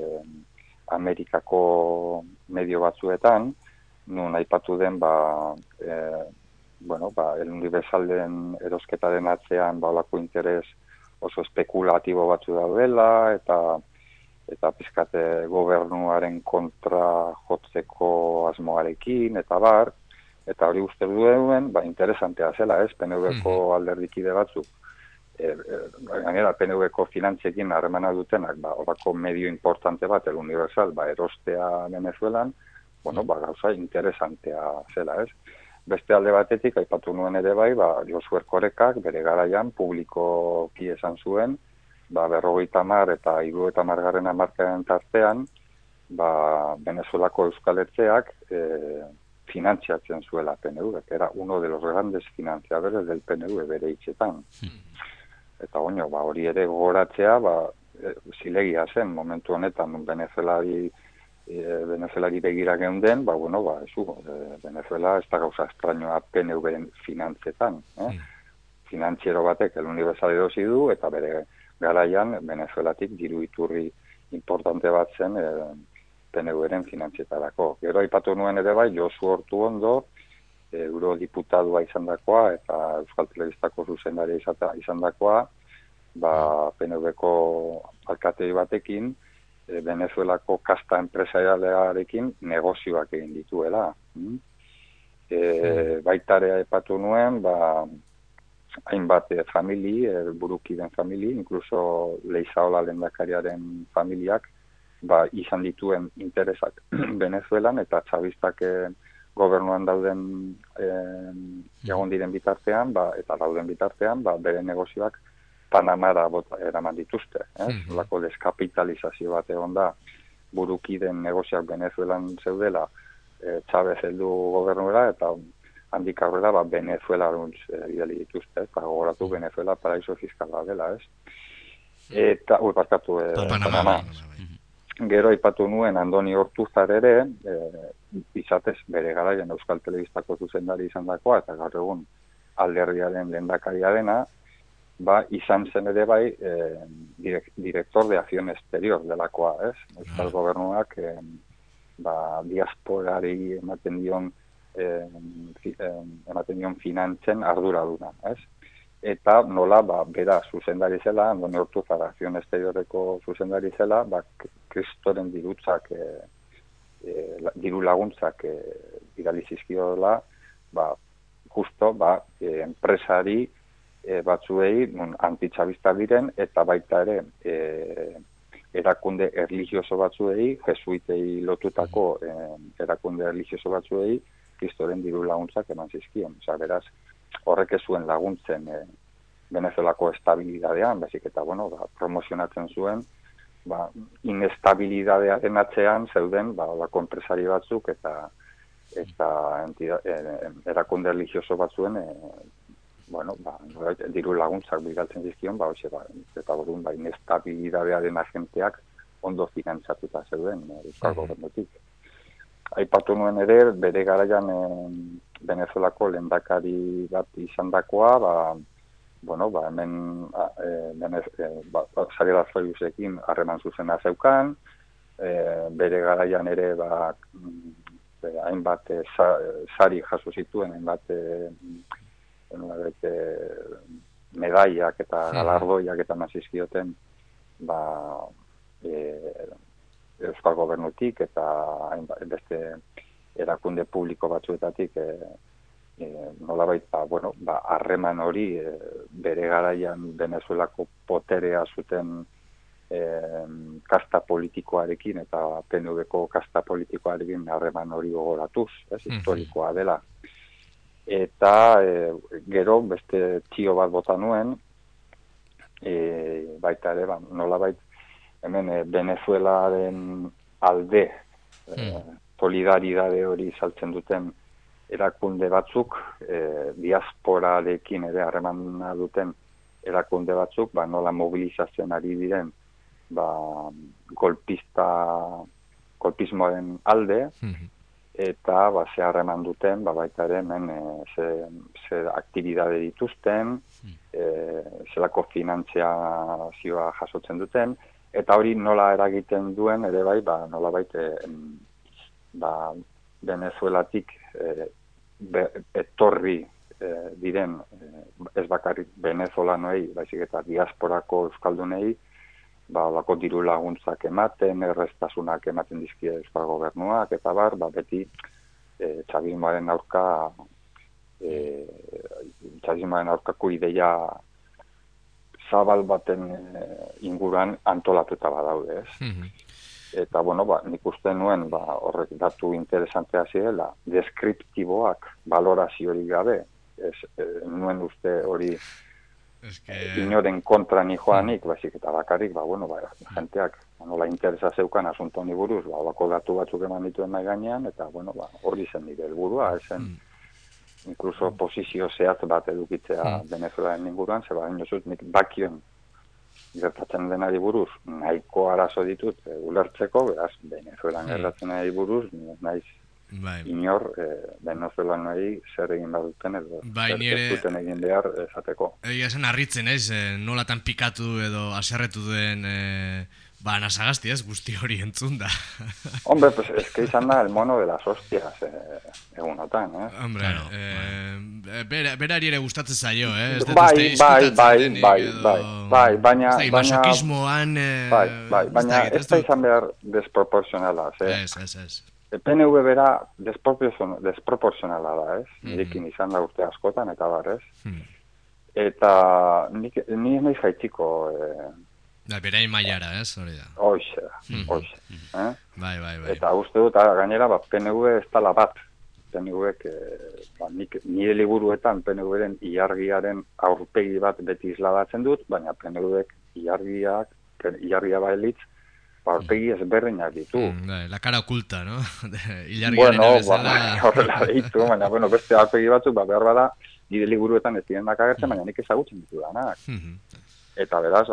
Amerikako medio batzuetan, nun aipatu den, El Universalen erosketaren atzean olako interes oso espekulatibo batzu daudela, eta pizkate gobernuaren kontra jotzeko asmoarekin, eta hori uste duen, interesantea zela, ez, PNV-ko alderdikide batzuk. Gainera, PNV-ko finantziekin harremana dutenak, olako medio importante bat, El Universal, erostea Venezuelan, gauza interesantea zela, ez. Beste alde batetik, aipatu nuen ere bai, Josu Erkorekak bere garaian publikoki esan zuen, 50 eta 70 garren hamarkadaren tartean, Venezuelako euskaletxeak finantziatzen zuela PNV, que era uno de los grandes financiadores del PNV bere hitzetan. Eta hori ere gogoratzea, zilegia zen, momentu honetan Venezuelari begira geunden, Venezuela ez da gauza estrañoa PNV finantzetan. Finantziero batek El Universal edosi du, eta bere garaian Venezuelatik diru iturri importante bat zen PNV-ren finantzietarako. Gero aipatu nuen ere bai, Josu Ortuondo, eurodiputadua izandakoa, eta Euskal Telebistako zuzendaria izandakoa, PNV-ko alkatei batekin, Venezuelako kasta enpresarialearekin negozioak egin dituela. Baitare aipatu nuen, hainbat famili, burukiden famili, inkluso Leizaola lehendakariaren familiak, izan dituen interesak Venezuelan, eta txabistak gobernuan dauden egon diren bitartean, eta dauden bitartean, bere negozioak Panamara eraman dituzte. Lako deskapitalizazio bat egon da, burukiden negozioak Venezuelan zeudela, Chavez heldu gobernuera, eta handik aurrera Venezuela bidali dituzte, eta gogoratu Venezuela paraiso fiskala dela, ez? Eta, Panama. Gero aipatu nuen Andoni Ortuzar ere, izatez bere garaian Euskal Telebistako zuzendari izandakoa, eta gaur egun alderdiaren lehendakaria dena, izan zen ere director de acción exterior delakoa, ez? Euskal gobernuak diasporari ematen dion ematen dion finantzen arduraduna, ez? Eta nola, bera zuzendari zela, Andoni Ortuzar Akzion Exteriorreko zuzendari zela, kristoren dirutzak, diru laguntzak bidali zizkiola, justo, enpresari batzuei antitxabista diren, eta baita ere erakunde erlijioso batzuei, jesuitei lotutako erakunde erlijioso batzuei, kristoren diru laguntzak eman zizkion. Osa, beraz, horrek ez zuen laguntzen Venezuelako estabilidadean, baizik eta, promozionatzen zuen, inestabilidadearen atzean zeuden, olako enpresari batzuk eta erakunde religioso batzuen, diru laguntzak bidaltzen dizkion, eta orduan, inestabilidadearen agenteak ondo finantzatuta zeuden, Euskal Gobernutik. Aipatu nuen ere, bere garaian Venezuelako lehendakari bat izandakoa, hemen Xavier Arzoiusekin harreman zuzena zeukan, bere garaian ere hainbat sari jaso zituen, hainbat medaiak eta galardoiak eta mazizkioten Euskal Gobernutik eta beste erakunde publiko batzuetatik nolabait harreman hori bere garaian Venezuelako poterea zuten kasta politikoarekin eta PNV-ko kasta politikoarekin harreman hori gogoratuz, historikoa dela. Eta gero beste txio bat bota nuen, baita ere, nolabait hemen Venezuelaren alde solidaridade hori saltzen duten erakunde batzuk, diasporarekin ere harremana duten erakunde batzuk, nola mobilizatzen ari diren golpismoaren alde, eta ze harreman duten, baita ere hemen ze aktibidade dituzten, zelako finantzazioa jasotzen duten, eta hori nola eragiten duen, ere bai, nola baita Venezuelatik etorri diren, ez bakarrik venezolanoei, baizik eta diasporako euskaldunei, olako diru laguntzak ematen, erreztasunak ematen dizkie Euskal Gobernuak, eta beti txavismoaren aurkako ideia zabal baten inguruan antolatuta badaude, ez? Eta, nik uste nuen, horrek datu interesantea zirela, deskriptiboak, valoraziorik gabe, nuen uste hori inoren kontra ni joanik, baizik eta bakarrik, jenteak nola interesa zeukan asunto honi buruz, olako datu batzuk eman dituen nahi gainean, eta, hori zen nire helburua, esen inkluso posizio zehatz bat edukitzea Venezuelaren inguruan, zeba inozut nik bakion gertatzen denari buruz, nahiko arazo ditut ulertzeko, beraz, Venezuelan gertatzen denari buruz, naiz inor Venezuelanoi zer egin baduten edo zer zuten egin behar esateko. Egia zen harritzen ez, nolatan pikatu edo aserretu duen nasagasti ez, guzti hori entzun da. Hombre, pues es que izan da el mono de las hostias egunotan, Hombre, berari ere gustatzen zaio, baina masokismoan baina ez da izan behar desproportzionala, ez. PNV bera desproportzionala da, ez? Nirekin izan da urte askotan, eta ez? Eta ni naiz jaitziko berain mailara, ez? Hori da. Hoxe. Bai. Eta uste dut, gainera, PNV ez tala bat. PNV-ek, nire liburuetan PNV-ren ilargiaren aurpegi bat beti isladatzen dut, baina PNV-ek ilargia bailitz, aurpegi ezberdinak ditu. La cara oculta, no? Horrela ditu, baina, beste aurpegi batzuk, behar bada, nire liburuetan ez direnak agertzen, baina nik ezagutzen ditu danak. Eta beraz,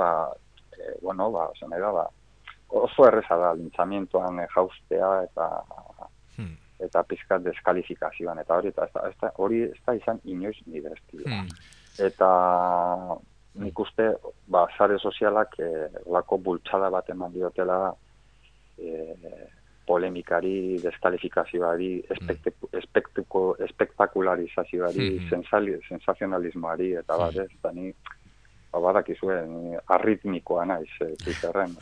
oso erreza da, lintzamientoan jaustea eta pizkat deskalifikazioan, eta hori ez da izan inoiz nire estilo. Eta nik uste, sare sozialak lako bultxada bat eman diotela polemikari, deskalifikazioari, espektakularizazioari, sensazionalismoari, eta bat, ez, eta ni, badakizue, arritmikoa naiz, Twitterren,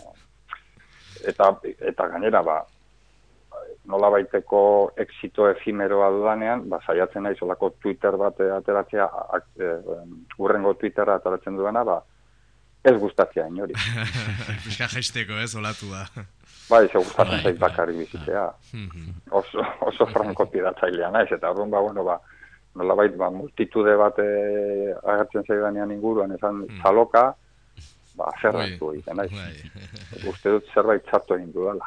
eta gainera, nola baiteko exito efimeroa dudanean, saiatzen naiz olako Twitter bat ateratzea, urrengo Twitterra ateratzen duena, ez gustatzea inori. Pizka jaisteko, olatu da. Bai, ze gustatzen zait bakarrik bizitzea. Oso frankotiratzailea naiz, eta orduan, nolabait, multitude bat agertzen zaidanean inguruan, esan txaloka, zerratu egiten naiz. Uste dut zerbait txartu egin dudala.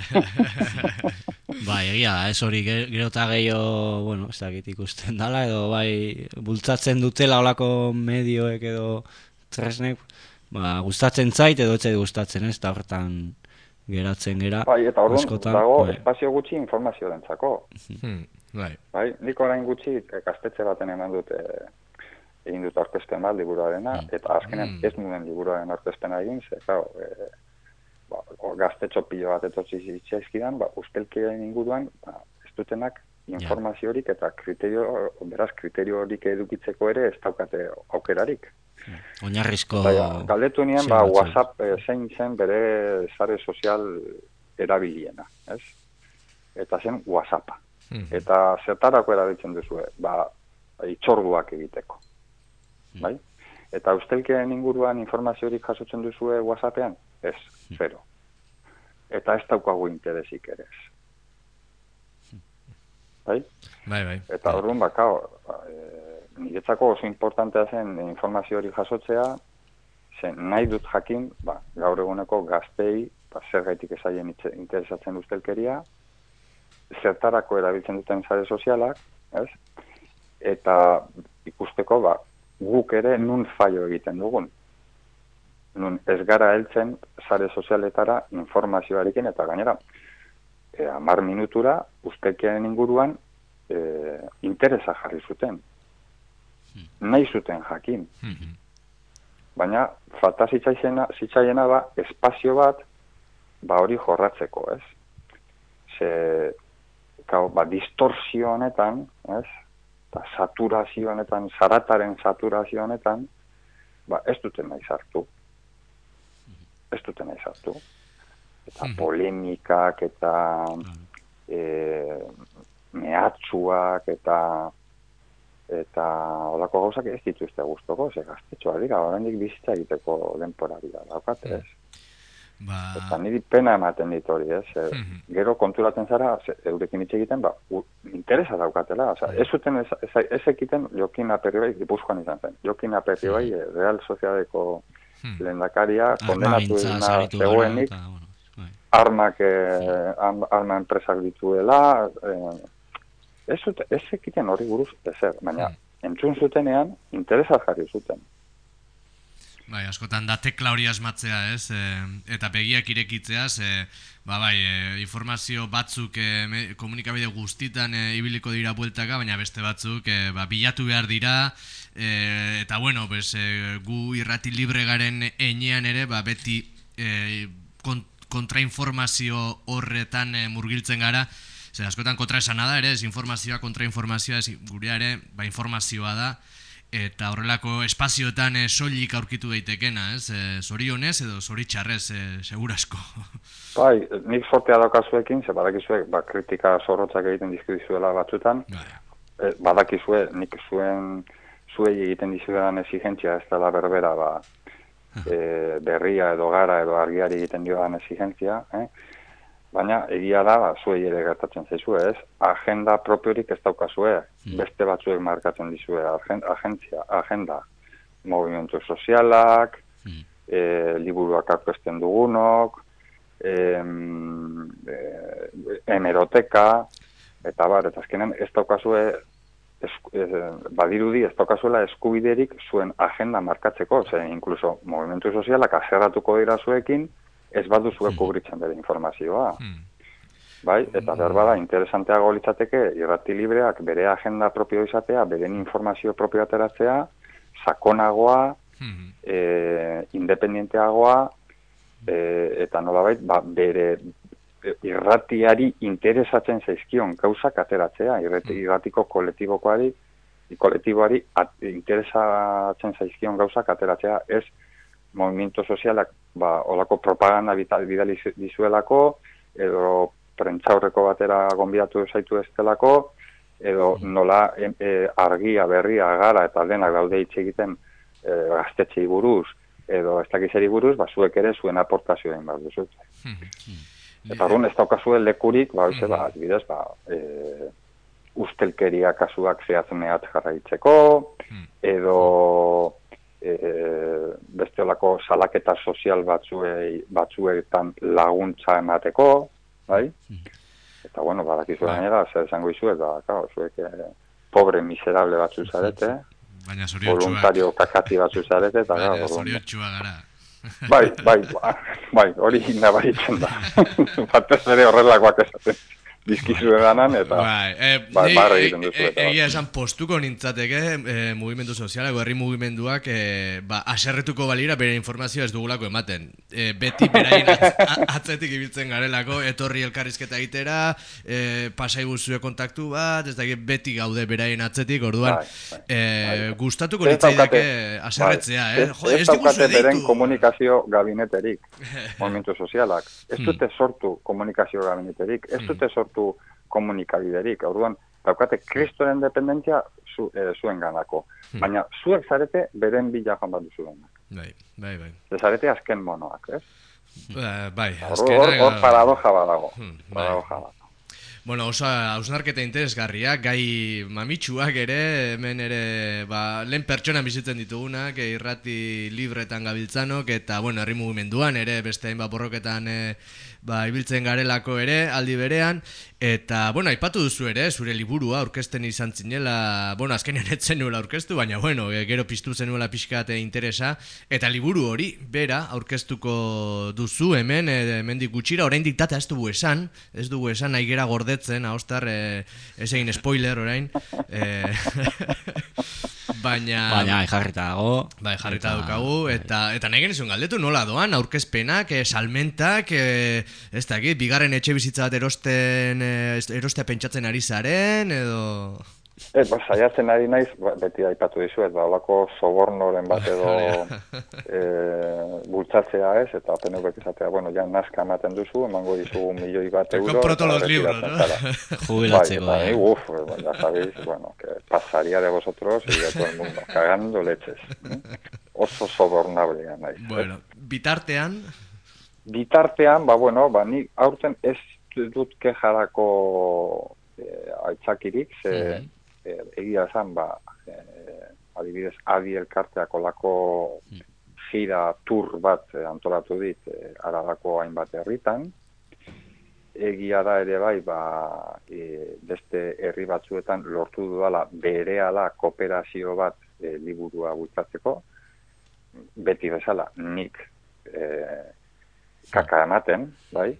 Bai, egia da, ez hori gero eta gehiago, bueno, ez dakit ikusten dala, edo bai, bultzatzen dutela olako medioek edo tresnek, gustatzen zait edo etxe gustatzen ez, eta horretan geratzen gera. Bai, eta orduan dago espazio gutxi informazio dentzako. Bai, nik orain gutxi gaztetxe baten eman dute egin dut aurkezpen bat liburuarena, eta azkenean ez nuen liburuaren aurkezpena egin, ze, gaztetxo pilo bat etortzi zitzaizkidan, ustelkien inguruan, ez dutenak informaziorik eta kriterio horik edukitzeko ere ez daukate aukerarik. Oinarrizko... Galdetu nien, WhatsApp zein zen bere sare sozial erabiliena, ez? Eta zen WhatsAppa. Eta zertarako erabiltzen duzue, itxorduak egiteko. Bai? Eta ustelkeen inguruan informaziorik jasotzen duzue WhatsAppean? Ez, zero. Eta ez daukagu interesik ere ez. Bai? Bai. Eta orduan, niretzako oso importantea zen informazio hori jasotzea, zen nahi dut jakin, gaur eguneko gaztei, zer gaitik ezaien interesatzen ustelkeria, zertarako erabiltzen duten sare sozialak, ez? Eta ikusteko, guk ere nun fallo egiten dugun. Nun ez gara heltzen sare sozialetara informazioarekin, eta gainera, 10 minutura ustelkiaren inguruan interesa jarri zuten. Nahi zuten jakin. Baina, falta zitzaiena espazio bat, hori jorratzeko, ez? Distorsio honetan, ez? Eta saturazio honetan, zarataren saturazio honetan, ez duten nahi sartu. Eta polemikak, eta mehatxuak, eta olako gauzak ez dituzte guztoko, gaztetxoa dira, oraindik bizitza egiteko denpora dira, daukate, ez? Eta niri pena ematen dit hori, ez? Gero konturatzen zara, eurekin hitz egiten, interesa daukatela. Ez zuten, ez ekiten Jokin Aperribai, Gipuzkoan izan zen. Jokin Aperribai, Real Sociedadeko lehendakaria, kondenatu dena zegoenik, arma enpresak dituela, ez ekiten hori buruz ezer, baina entzun zutenean, interesa jarri zuten. Bai, askotan da tekla hori asmatzea, ez? Eta begiak irekitzeaz, informazio batzuk komunikabide guztitan ibiliko dira bueltaka, baina beste batzuk bilatu behar dira, eta bueno, gu irrati libre garen enean ere, beti kontrainformazio horretan murgiltzen gara, askotan kontraesana da ere, ez informazioa, kontrainformazioa, ez gurea ere, informazioa da, eta horrelako espazioetan soilik aurkitu daitekena, ez? Zorionez edo zoritxarrez, segurasko. Bai, nik sortea daukazuekin, ze badakizuek, kritika zorrotzak egiten dizkizuela batzutan, badakizue, nik zuei egiten dizuetan exigentzia ez dela berbera, berria edo gara edo argiari egiten dioan exigentzia, baina egia da, zuei ere gertatzen zaizue, ez? Agenda propiorik ez daukazue, beste batzuek markatzen dizue agenda. Movimentu sozialak, liburuak aurkezten dugunok, hemeroteka, eta azkenean ez daukazue, badirudi ez daukazuela eskubiderik zuen agenda markatzeko, inkluso movimentu sozialak azerratuko dira zuekin, ez baduzue kubritzen bere informazioa. Bai, eta berbada, interesanteago litzateke, irrati libreak bere agenda propio izatea, beren informazio propio ateratzea, sakonagoa, independenteagoa, eta nolabait, bere irratiari interesatzen zaizkion gauzak ateratzea, irratiko kolektiboari interesatzen zaizkion gauzak ateratzea, ez movimiento sozialak olako propaganda bidali dizuelako, edo prentzaurreko batera gonbidatu zaitu estelako, edo nola argia, berria, gara eta denak daude hitz egiten gaztetxei buruz, edo ez dakizeri buruz, zuek ere zuen aportazioa egin behar duzut. Eta horren ez daukazue lekurik, adibidez, ustelkeria kasuak zehatz jarraitzeko, edo besteolako salaketa sozial batzuetan laguntza emateko, bai? Eta, bueno, badakizu gainera, zer esango izu, eta, zuek pobre miserable batzu zarete, voluntario kakati batzu zarete, eta, zoriotsua gara. Bai, hori nabaritzen da. Batez ere horrelakoak esaten dizkizu edanan, eta barra egiten duzu. Egia esan postuko nintzateke mugimendu sozialak, herri mugimenduak aserretuko balira bere informazioa ez dugulako ematen. Beti beraien atzetik ibiltzen garelako, etorri elkarrizketa egitera, pasai guzue kontaktu bat, ez da beti gaude beraien atzetik, orduan gustatuko nintzateke aserretzea. Ez daukate beren komunikazio gabineterik, mugimendu sozialak. Ez dute sortu komunikazio gabineterik, ez dute sortu komunikabiderik, orduan daukate kristoren dependentzia zuen ganako, baina zuek zarete beren bila joan bat duzuenak. Bai. Zarete azken monoak, ez? Bai, hor paradoja badago. Bueno, oso hausnarketa interesgarria, gai mamitsuak ere, hemen ere, lehen pertsona bizitzen ditugunak, irrati libretan gabiltzanok, eta, bueno, herri mugimenduan ere, beste hainbat borroketan ibiltzen garelako ere, aldi berean, eta, bueno, aipatu duzu ere, zure liburua aurkezten izan zinela, bueno, azkenean etzen nuela aurkeztu, baina, bueno, gero piztu zenuela pixkate interesa, eta liburu hori, bera, aurkeztuko duzu hemen, hemendik gutxira, oraindik data ez dugu esan, nahi gera gordetzen, ahostar, ez egin spoiler orain, baina jarrita dago. Bai, jarrita dukagu, eta nahi genizun galdetu nola doan, aurkezpenak, salmentak, ez dakit, bigarren etxe bizitza bat erostea pentsatzen ari zaren, edo... Saiatzen ari naiz, beti aipatu dizuet, olako sobornoren bat edo bultzatzea ez, eta PNVk esatea, bueno, ja nazka ematen duzu, emango dizugu €1.000.000 Te comproto los libros, ¿no? Jubilatzeko. Ya sabéis, bueno, que pasaría de vosotros y de todo el mundo, cagando leches. Oso sobornable naiz. Bueno, bitartean, ni aurten ez dut kejarako aitzakirik, egia esan, adibidez, adi elkarteak olako gira tour bat antolatu dit Arabako hainbat herritan. Egia da ere bai, beste herri batzuetan lortu dudala berehala kooperazio bat liburua bultzatzeko, beti bezala nik kaka ematen, bai?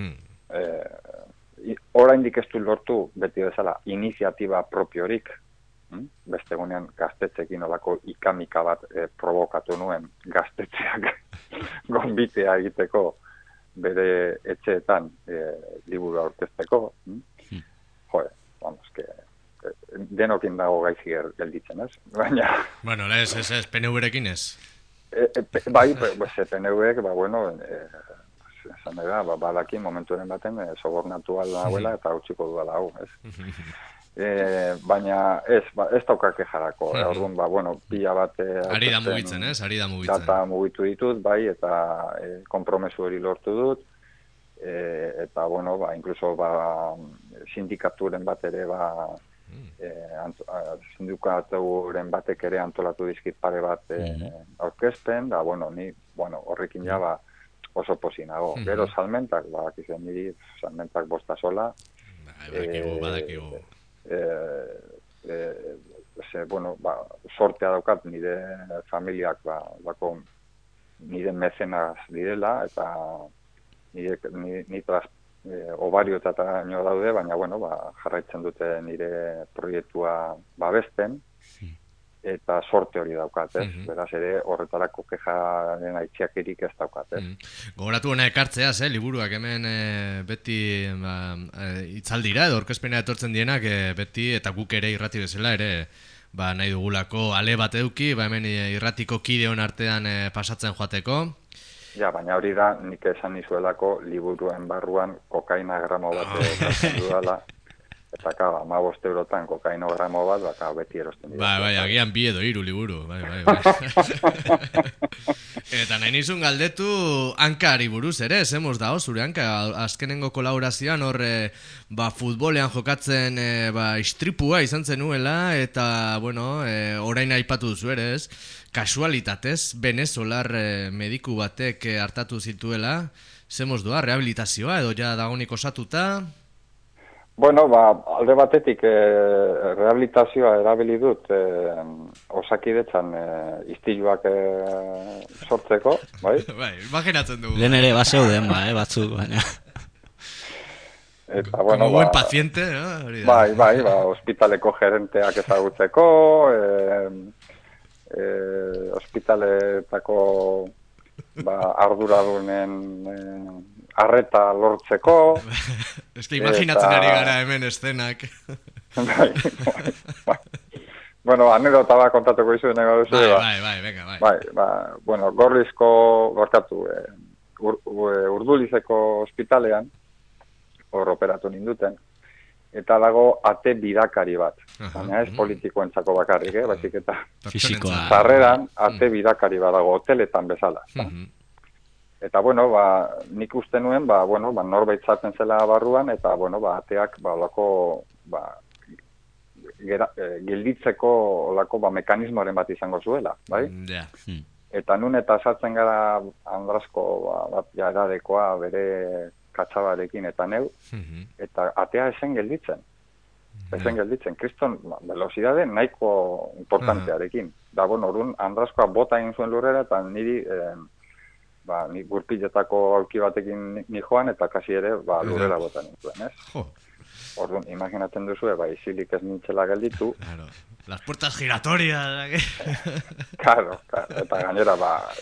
Oraindik ez du lortu beti bezala iniziatiba propiorik, beste gunean gaztetxekin olako ikamika bat provokatu nuen gaztetxeak gonbitea egiteko bere etxeetan liburu aurkezteko. Vamos, que denokin dago gaizki gelditzen, ez? Baina... Bueno, ez, PNV-rekin ez? Bai, PNV-ek, esan da, badaki momentuaren baten sobornatu alda hauela eta utziko duela hau, ez? Baina ez daukake jarako, orduan, pila bat... Ari da mugitzen, ez? Data mugitu ditut, bai, eta konpromesu hori lortu dut, eta, incluso, sindikaturen bat ere, sindikaturen batek ere antolatu dizkit pare bat aurkezpen, da, ni, horrekin ja, oso pozinago. Gero salmentak, akizen niri, salmentak bosta sola. Badakigu. Sortea daukat nire familiak, nire mecenas direla, eta nitraz obario eta nio daude, baina, jarraitzen dute nire proiektua babesten. eta sorte hori daukat, ez? Beraz ere horretarako kejaren aitziakirik ez daukat, ez? Gogoratu hona ekartzeaz, liburuak hemen beti itzaldira edo orkezpena etortzen dienak beti, eta guk ere irrati bezala ere nahi dugulako ale bat eduki, hemen irratiko kideon artean pasatzen joateko. Ja, baina hori da, nik esan nizuelako liburuen barruan kokaina gramo bat dudala. Eta kaba, 15 eurotan kokaino gramo bat, baka beti erosten dira. Bai, agian 2 edo 3 liburu, bai. Eta nahi nizun galdetu hankari buruz ere, zemuz da, zure hanka, azkenengo kolaborazioan hor futbolean jokatzen istripua izan zenuela, eta, bueno, orain aipatu duzu ere, ez? Kasualitatez, venezolar mediku batek hartatu zituela, zemuz doa, rehabilitazioa, edo ja dagonik osatuta? Bueno, alde batetik rehabilitazioa erabili dut osakidetzan istiluak sortzeko, bai? Bai, imaginatzen dugu. Lehen ere bazeuden, batzuk, baina. Eta, bueno, como buen paciente, ¿no? Bai, ospitaleko gerenteak ezagutzeko, ospitaletako arduradunen arreta lortzeko. Ez que imaginatzen ari gara hemen eszenak. Bai. Bueno, anedota bat kontatuko izu denego duzu. Bai, venga, bai. Bueno, Urdulizeko ospitalean, hor operatu ninduten, eta dago ate bidakari bat. Baina ez politikoentzako bakarrik, baizik eta Fisikoa. Sarreran ate bidakari bat dago, hoteletan bezala. Eta, bueno, nik uste nuen, norbait zaten zela barruan, eta, ateak, olako, gelditzeko, olako, mekanismoaren bat izango zuela, bai? Eta nun eta sartzen gara Andrasko, eradekoa, bere katxabarekin eta neu, eta atea esen gelditzen. Kriston, velocidade nahiko importantearekin. Da, orduan, Andraskoa bota egin zuen lurrera, eta niri... ni gurpiletako aulki batekin ni joan, eta kasi ere, lurrera bota nintuen, ez? Orduan, imaginatzen duzu, isilik ez nintzela gelditu. Claro, las puertas giratorias. Claro, eta gainera,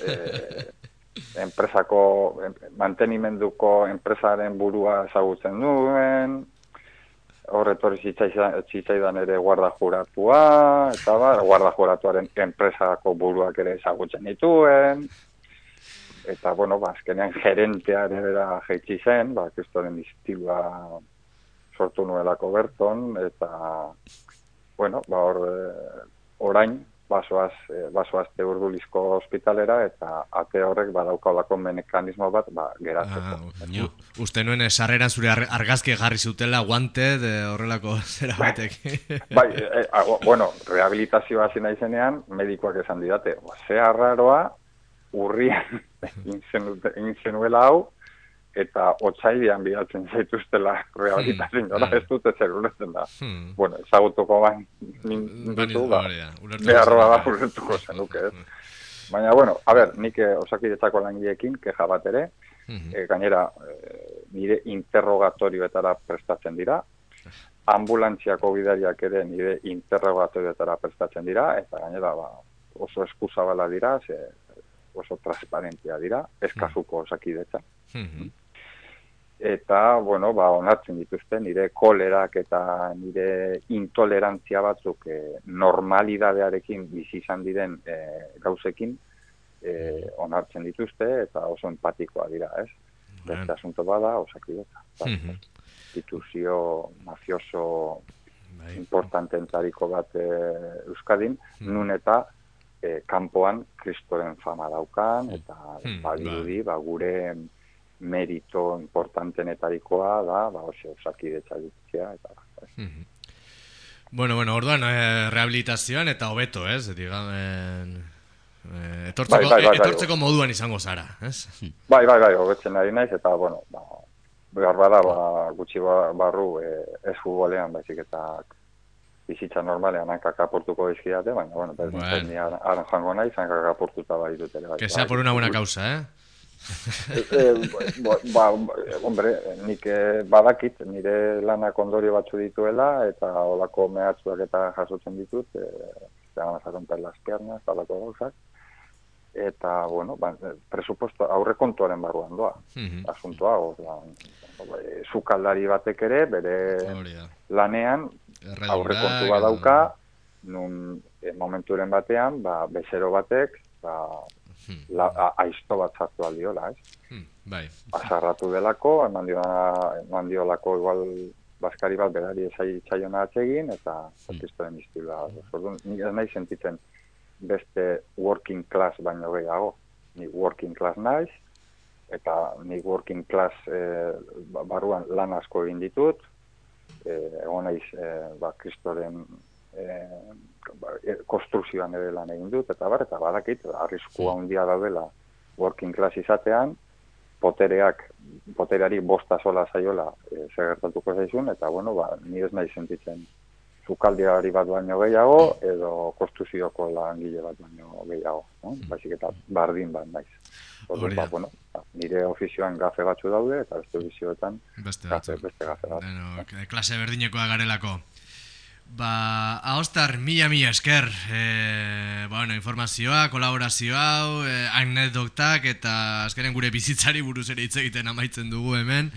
enpresako, mantenimenduko enpresaren burua ezagutzen duen, horretori zitzaidan ere guarda juratua, eta guarda juratuaren enpresako buruak ere ezagutzen dituen, eta, azkenean gerentea ere bera jaitsi zen, kristoren istilua sortu nuelako berton, eta, orain, basoazte Urdulizko ospitalera, eta ate horrek badaukaolako mekanismo bat, geratzeko. Uste nuen sarreran zure argazki jarri zutela, wanted, horrelako zera batek. Rehabilitazioa hasi nahi zenean, medikoak esan didate, ze arraroa, urrian egin zenuela hau, eta otsailean bidaltzen zaituztela rehabilitazioa, ez dute zer ulertzen da. Ezagutuko nintu, beharroa da ulertuko zenuke, ez? Baina, nik osakidetzako langileekin, keja bat ere, gainera, nire interrogatorioetara prestatzen dira, ambulantziako bidariak ere nire interrogatorioetara prestatzen dira, eta gainera, oso eskuzabala dira, oso transparentia dira, eskasuko osakidetza. Eta, onartzen dituzte, nire kolerak eta nire intolerantzia batzuk normalidadearekin bizi izan diren gauzekin onartzen dituzte, eta oso empatikoa dira, ez? Beste asunto bada, osakidetza. Instituzio mafioso importantentariko bat Euskadin, nun eta kanpoan kristoren fama daukan, eta badirudi, gure merito importantenetarikoa da, osakidetza ditzea, eta... orduan, rehabilitazioan eta hobeto, ez? Etortzeko moduan izango zara, ez? Bai, hobetzen ari naiz, eta, behar bada, gutxi barru ez futbolean, baizik eta bizitza normalean hankak apurtuko dizkidate, baina, ni aran jango naiz, hankak apurtuta bai dut ere. Que sea por una buena causa, eh? Hombre, nik badakit, nire lanak ondorio batzu dituela, eta olako mehatzuak eta jasotzen ditut, te van a romper las piernas, talako gauzak. Eta, bueno, presupuesto aurrekontuaren barruan doa, asuntoa, sukaldari batek ere, bere lanean aurrekontua dauka, nun momenturen batean, bezero batek, aizto bat sartu aldiola, ez? Bai. Azarratu delako, eman diolako igual baskari bat berari esaiona atsegin, eta pistolen iztila. Ni ez nahi sentitzen beste working class baino gehiago. Ni working class naiz, eta ni working class barruan lan asko egin ditut, egon naiz kristoren konstrukzioan ere lan egin dut, eta badakit, arriskua handia daudela working class izatean, potereari bosta sola zaiola segertatuko zaizun, eta ni ez nahi sentitzen sukaldiari bat baino gehiago, edo konstruzioko langile bat baino gehiago, baizik eta bardin bat naiz. Nire ofizioan gafe batzu daude, eta beste ofizioetan beste gafe bat. Klase berdinekoa garelako. Ahostar, mila esker, informazioa, kolaborazioa, anekdotak, eta azkenen gure bizitzari buruz ere hitz egiten amaitzen dugu hemen.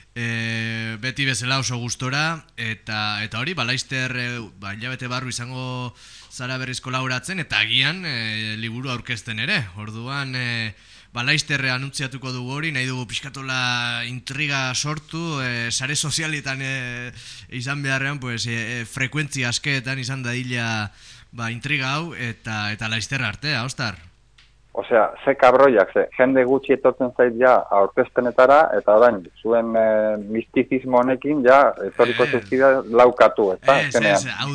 Beti bezala oso gustora, eta hori, laizter hilabete barru izango zara berriz kolaboratzen, eta agian liburu aurkezten ere. Orduan, laizter anuntziatuko dugu hori, nahi dugu pixkatola intriga sortu, sare sozialetan izan beharrean, frekuentzia askeetan izan dadila intriga hau, eta laizter arte, Ahostar. Osea, ze kabroiak, jende gutxi etortzen zait ja aurkezpenetara, eta orain, zuen mistizismo honekin ja etorriko zezkida laukatu, eta? Hau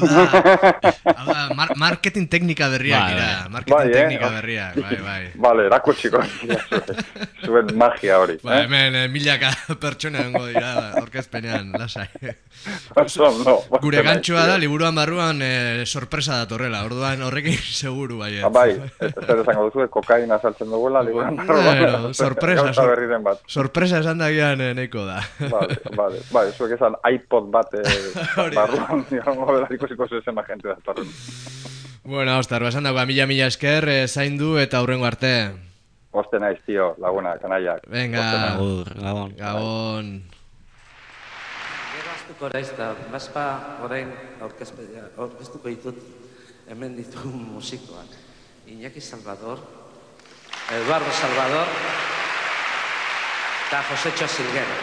da, marketing teknika berriak ira, marketing teknika berriak, bai. Bale, erakutsiko zuen magia hori. Hemen milaka pertsona dengo dira aurkezpenean, lasai. Gure gantxoa da, liburuan barruan sorpresa datorrela, orduan horrekin seguru, bai. Bai, zer esango duzu, kokaina saltzen duguela, liburuan barruan. Sorpresa esan dagian neiko da. Bai, zuek esan iPod bat barruan, ikusiko zuzema jente datorren. Bueno, Ahostar, esan dagoa, mila esker, zaindu eta hurrengo arte. Oste naiz, tio, laguna, kanaiak. Venga, Gabon. Gero astuko raiz da, baspa orain aurkeztuko ditut hemen ditu musikoak. Iñaki Salvador, Eduardo Salvador eta Josecho Silguero.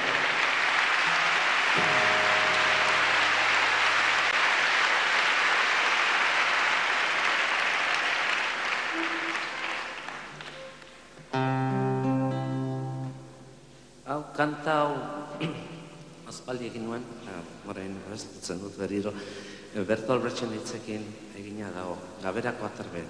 Hau, kanta hau aspaldi egin nuen, orain ez dutzen dut berriro, Bertolt Brechten hitzekin egina dago, Gaberako Aterbe.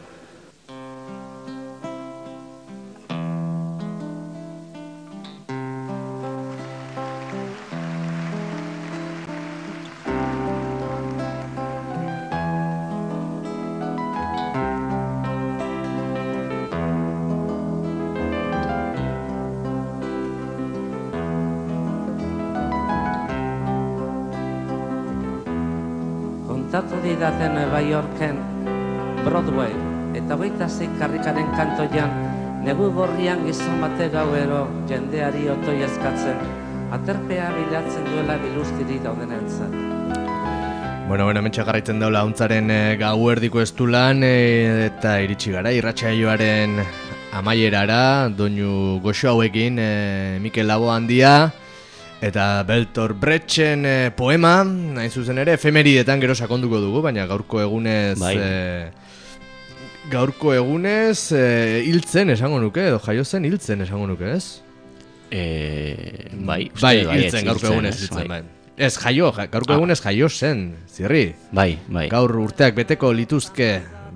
Kontatu didaten Nueva Yorken Broadway eta 26 karrikaren kantoian negu gorrian gizon bate gauero jendeari otoi eskatzen aterpea bilatzen duela biluztiri daudenentzat. Bueno, mentxe jarraitzen daula hauntzaren gauerdiko estulan eta iritsi gara irratsaioaren amaierara doinu goxo hauekin Mikel Labo Handia eta Bertolt Brechten poema, nahi zuzen ere, efemeridetan gero sakonduko dugu, baina gaurko egunez hiltzen esango nuke, edo jaio zen hiltzen esango nuke, ez? Bai, hiltzen gaurko egunez hiltzen, bai. Ez, gaurko egunez jaio zen, zirri? Bai. Gaur urteak beteko lituzke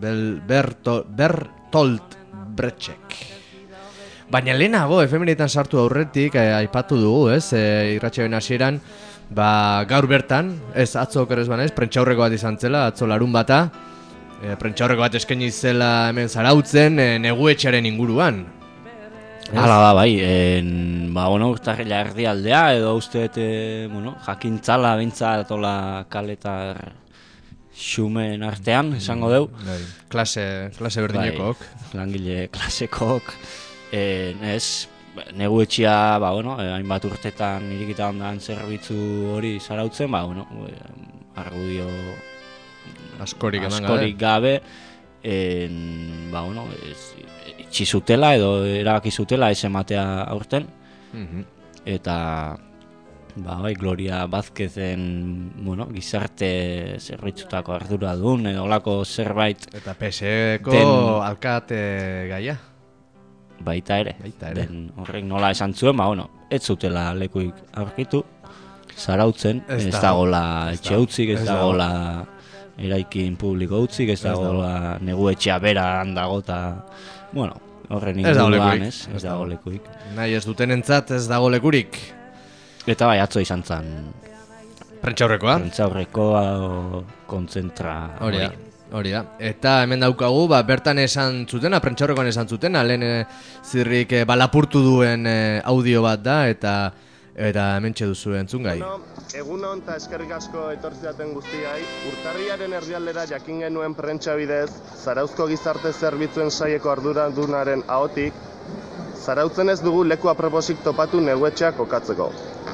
Bertolt Brecht. Baina lehenago, efemeridetan sartu aurretik, aipatu dugu, ez? Irratsaioen hasieran, gaur bertan, ez atzo okerrez banez, prentxaurreko bat izan zela, atzo larun bata, prentxaurreko bat eskaini zela hemen Zarautzen, neguetxearen inguruan. Hala da, bai, urtarrila erdialdea, edo uste, jakintzala, bintza, tola kaletar xumen artean, esango deu. Klase berdinekok. Langile klasekok. Ez, negu etxia, hainbat urtetan irikita ondan zerbitzu hori zarautzen, argudio askorik gabe, itxi zutela edo erabaki zutela ez ematea aurten. Eta Gloria Vázquezen gizarte zerbitzutako arduradun edo olako zerbait. Eta PSeko alkate gaia. Baita ere. Den horrek nola esan zuen, ez zutela lekuik aurkitu, zarautzen, ez dagoela etxe utzik, ez dagoela eraikin publiko utzik, ez dagoela negu etxea beran dago, eta, horren inguruan, ez dago lekuik. Nahi ez duten entzat ez dago lekurik. Eta atzo izan zen Prentxaurrekoa? Prentxaurrekoa kontzentra hori. Hori da. Eta hemen daukagu, bertan esan zutena, prentxaurrekoan esan zutena, lehen zirrik balapurtu duen audio bat da, eta hementxe duzu entzun gai. Egun hon eta eskerrik asko etortziaten guztiai, urtarriaren erdialdera jakin genuen prentsa bidez, Zarauzko gizarte zerbitzuen saieko arduradunaren ahotik, Zarautzen ez dugu leku aproposik topatu neguetxeak kokatzeko.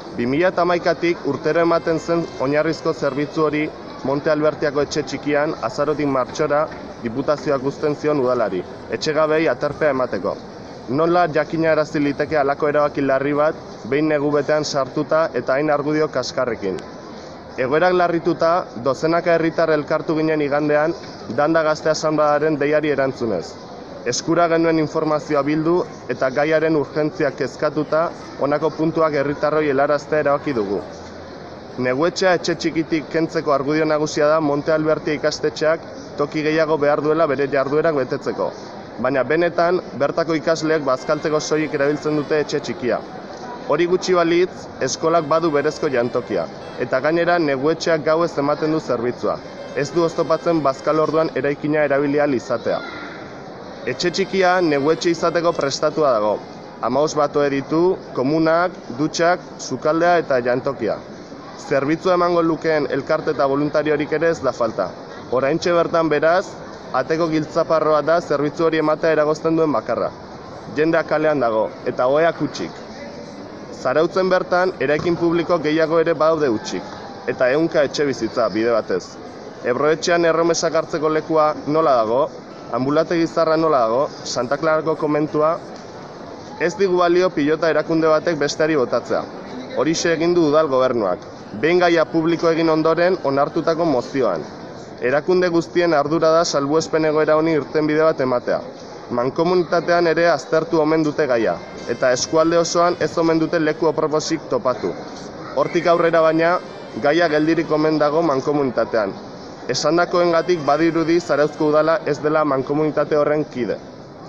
2011tik urtero ematen zen oinarrizko zerbitzu hori Monte Albertiako etxe txikian, azarotik martxora, diputazioak uzten zion udalari, etxegabei aterpea emateko. Nola jakina erazi liteke halako erabaki larri bat, behin negu betean sartuta eta hain argudio kaskarrekin. Egoerak larrituta, dozenaka herritar elkartu ginen igandean, Danda Gazte Asanbladaren deiari erantzunez. Eskura genuen informazioa bildu eta gaiaren urgentziak kezkatuta, honako puntuak herritarroi helaraztea erabaki dugu. Neguetxea etxe txikitik kentzeko argudio nagusia da Monte Albertia ikastetxeak toki gehiago behar duela bere jarduerak betetzeko. Baina benetan, bertako ikasleek bazkaltzeko soilik erabiltzen dute etxe txikia. Hori gutxi balitz, eskolak badu berezko jantokia, eta gainera neguetxeak gauez ematen du zerbitzua. Ez du oztopatzen bazkal orduan eraikina erabilia izatea. Etxe txikia neguetxe izateko prestatua dago. 15 batoe ditu, komunak, dutxak, sukaldea eta jantokia. Zerbitzua emango lukeen elkarte eta voluntariorik ere ez da falta. Oraintxe bertan beraz, ateko giltzaparroa da zerbitzu hori ematea eragozten duen bakarra. Jendea kalean dago, eta oheak utxik. Zarautzen bertan, eraikin publiko gehiago ere badaude utxik, eta 100 etxe bizitza, bide batez. Ebroetxean erromesak hartzeko lekua nola dago, ambulategi zarra nola dago, Santa Clarako komentua, ez digu balio pilota erakunde batek besteari botatzea. Horixe egin du udal gobernuak. Behin gaia publiko egin ondoren onartutako mozioan. Erakunde guztien ardura da salbuespen egoera honi irtenbide bat ematea. Mankomunitatean ere aztertu omen dute gaia, eta eskualde osoan ez omen dute leku aproposik topatu. Hortik aurrera baina, gaia geldirik omen dago mankomunitatean. Esandakoengatik badirudi Zarauzko udala ez dela mankomunitate horren kide.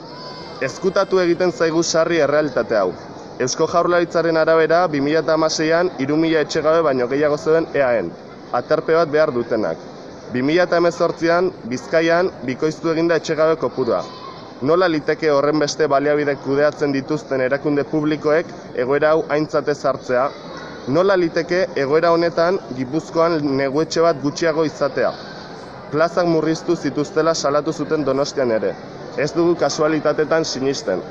Ezkutatu egiten zaigu sarri errealitate hau. Eusko Jaurlaritzaren arabera, 2016an 3.000 etxegabe baino gehiago zeuden EAN, aterpe bat behar dutenak. 2018an, Bizkaian, bikoiztu eginda etxegabe kopurua. Nola liteke horren beste baliabide kudeatzen dituzten erakunde publikoek egoera hau aintzat ez hartzea? Nola liteke egoera honetan Gipuzkoan neguetxe bat gutxiago izatea? Plazak murriztu zituztela salatu zuten Donostian ere. Ez dugu kasualitatetan sinisten.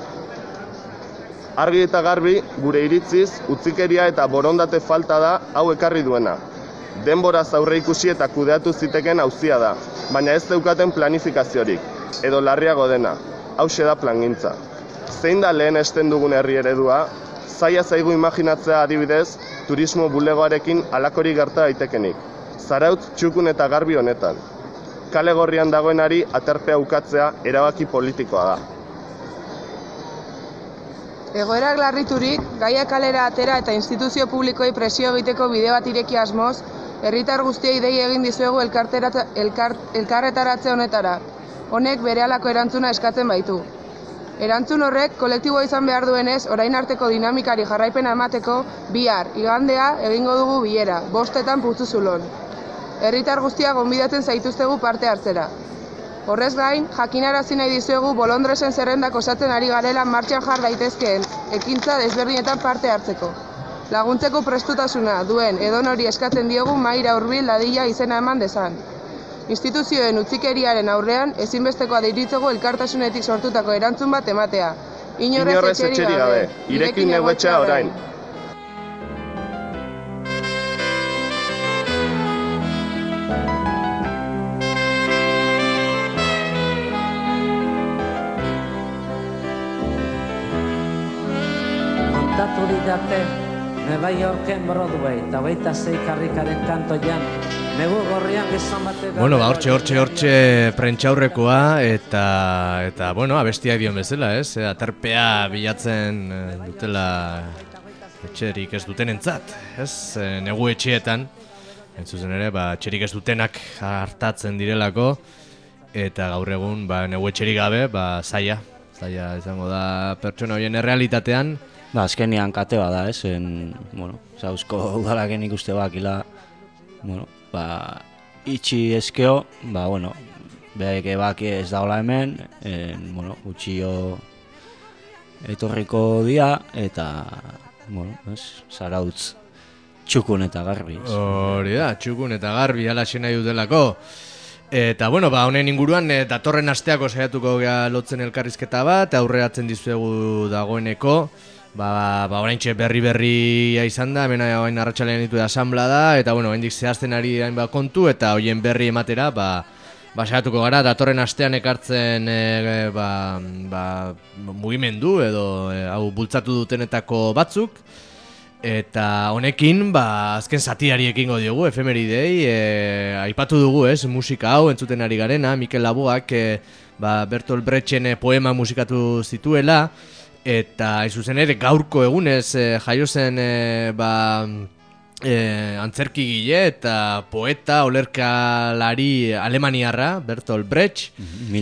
Argi eta garbi, gure iritziz, utzikeria eta borondate falta da hau ekarri duena. Denboraz aurre ikusi eta kudeatu ziteken auzia da, baina ez zeukaten planifikaziorik, edo larriago dena, hauxe da plangintza. Zein da lehen esten dugun herri eredua, zaila zaigu imaginatzea adibidez, turismo bulegoarekin alakori gerta daitekenik. Zarautz txukun eta garbi honetan. Kale gorrian dagoenari aterpea ukatzea erabaki politikoa da. Egoerak larriturik, gaia kalera atera eta instituzio publikoei presio egiteko bide bat ireki asmoz, herritar guztiei dei egin dizuegu elkarretaratze honetara. Honek berehalako erantzuna eskatzen baitu. Erantzun horrek kolektiboa izan behar duenez, orain arteko dinamikari jarraipena emateko, bihar, igandea, egingo dugu bilera, 5etan Puztuzulon. Herritar guztiak gonbidatzen zaituztegu parte hartzera. Horrez gain, jakinarazi nahi dizuegu bolondresen zerrendak osatzen ari garela martxan jar daitezkeen ekintza desberdinetan parte hartzeko. Laguntzeko prestutasuna duen edonori eskatzen diogu mahaira hurbil dadila izena eman dezan. Instituzioen utzikeriaren aurrean ezinbestekoa deritzogu elkartasunetik sortutako erantzun bat ematea. Inorrez etxerik gabe, irekin negotxa orain. Kontatu didate Nueva Yorken Broadway eta 26 karrikaren kantoian negu gorrian gizon batek... Bueno, hortxe prentxaurrekoa eta bueno, abestia dion bezala, ez? Aterpea bilatzen dutela etxerik ez dutenentzat, ez? Negu etxeetan, entzuzen ere, etxerik ez dutenak hartatzen direlako, eta gaur egun, negu etxerik gabe, zaila izango da pertsona horien errealitatean. Azkenian kate bada, ez? Zauzko udalaken ikuste bakila, itxi eskeo, beheke baki ez daola hemen, utxio etorriko dia, eta, zarautz txukun eta garbi. Hori da, txukun eta garbi, alaxe nahi dutelako. Eta, honen inguruan, datorren asteako saiatuko gea lotzen elkarrizketa bat, aurreratzen dizuegu dagoeneko, oraintxe berri izan da, hemen hain arratsalean ditu da asamblea da, eta hendik zehazten ari hainbat kontu, eta hoien berri ematera, saiatuko gara, datorren astean ekartzen mugimendu edo hau bultzatu dutenetako batzuk, eta honekin, azken zatiari ekingo diogu, efemeridei, aipatu dugu, musika hau, entzuten ari garena, Mikel Laboak, Bertolt Brechten poema musikatu zituela, eta zuzen ere gaurko egunez jaio zen antzerkigile eta poeta, olerkalari alemaniarra, Bertolt Brecht.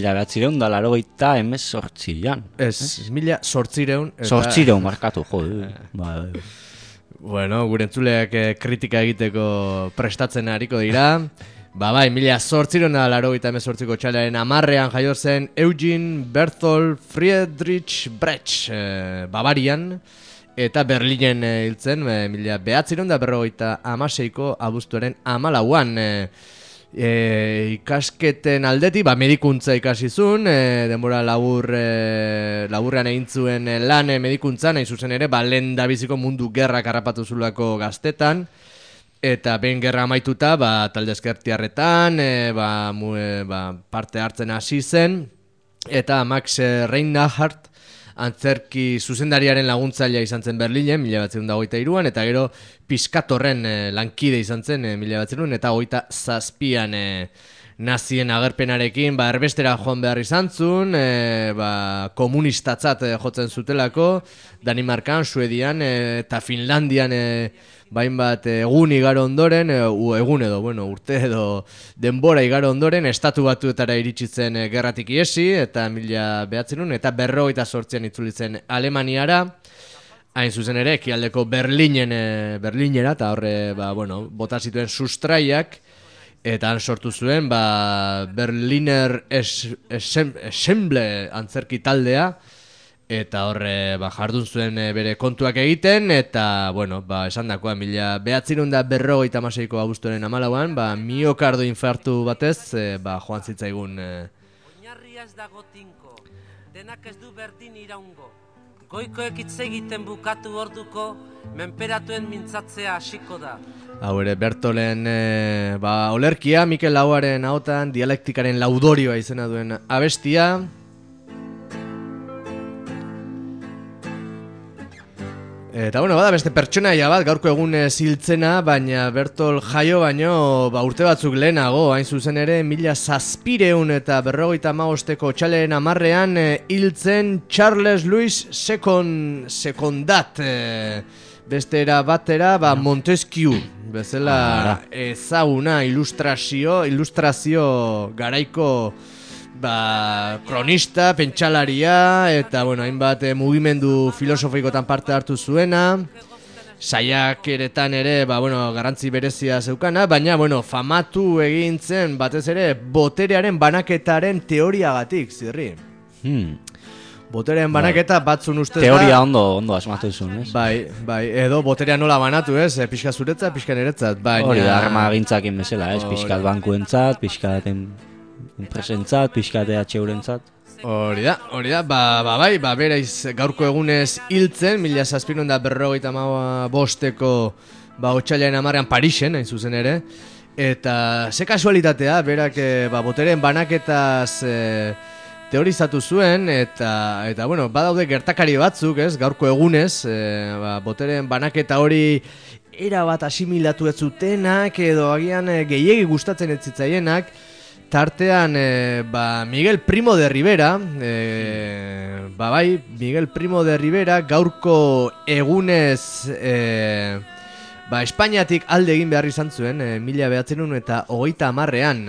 1988an. Ez, 1800. Zortzireun markatu, jode. Bueno, gure entzuleak kritika egiteko prestatzen hariko dira. 1888ko txalearen 10ean jaio zen Eugen Bertolt Friedrich Brecht, Bavarian, eta Berlinen hiltzen 1956ko abuztuaren 14an. Ikasketen aldetik, medikuntza ikasizun, denbora laburrean egin zuen lan medikuntzan, nahi zuzen ere, lehen dabiziko mundu gerrak harrapatu zulako gaztetan, eta behin gerra amaituta, talde ezkertiarretan, parte hartzen hasi zen, eta Max Reinhardt antzerki zuzendariaren laguntzailea izan zen Berlinen, 1923an, eta gero Piskatorren lankide izan zen 1927an nazien agerpenarekin, erbestera joan behar izan zuen, komunistatzat jotzen zutelako, Danimarkan, Suedian eta Finlandian bainbat egun igaro ondoren, urte edo denbora igaro ondoren, estatu batuetara iritsi zen gerratik iesi, eta 1900 eta 1958an itzuli zen Alemaniara, hain zuzen ere, ekialdeko Berlinera, eta horre, bota zituen sustraiak, eta han sortu zuen, Berliner Ensemble antzerki taldea, eta horre jardun zuen bere kontuak egiten, eta, esan dakoa, 1956ko abuztuaren 14an, miokardo infartu batez, joan zitzaigun. Oinarria ez dago tinko, denak ez du berdin iraungo. Goikoek hitz egiten bukatu orduko, menperatuen mintzatzea hasiko da. Hau ere, Bertolen olerkia, Mikel Laboaren ahotan, dialektikaren laudorioa izena duen abestia. Eta bada beste pertsonaia bat, gaurko egun ziltzena, baina Bertolt jaio baino urte batzuk lehenago, hain zuzen ere, 1700 eta 1955ko txaleren 10ean hiltzen Charles Louis Secondat, bestera batera, Montesquieu, bezala ezaguna ilustrazio garaiko kronista, pentsalaria, eta hainbat mugimendu filosofikotan parte hartu zuena, saiakeretan ere, garrantzi berezia zeukana, baina, famatu egin zen, batez ere, boterearen banaketaren teoriagatik, zirri. Botereen banaketa batzun ustez da... Teoria ondo asmatu zuen, ez? Bai, edo boterea nola banatu, ez? Pixka zuretzat, pixka niretzat, baina... Hori da, arma gintzakin bezala, ez? Pixkat bankuentzat, pixkat enpresentzat, pixkat EHUrentzat. Hori da, bai, bereiz gaurko egunez hiltzen, 1745 otsailaren 10ean Parisen, hain zuzen ere, eta ze kasualitatea, berak botereen banaketaz teorizatu zuen, eta bueno, badaude gertakari batzuk, ez, gaurko egunez, botereen banaketa hori erabat asimilatu ez zutenak, edo agian gehiegi gustatzen ez zitzaienak, tartean, Miguel Primo de Rivera, Miguel Primo de Rivera gaurko egunez, Espainiatik alde egin behar izan zuen, 1930ean.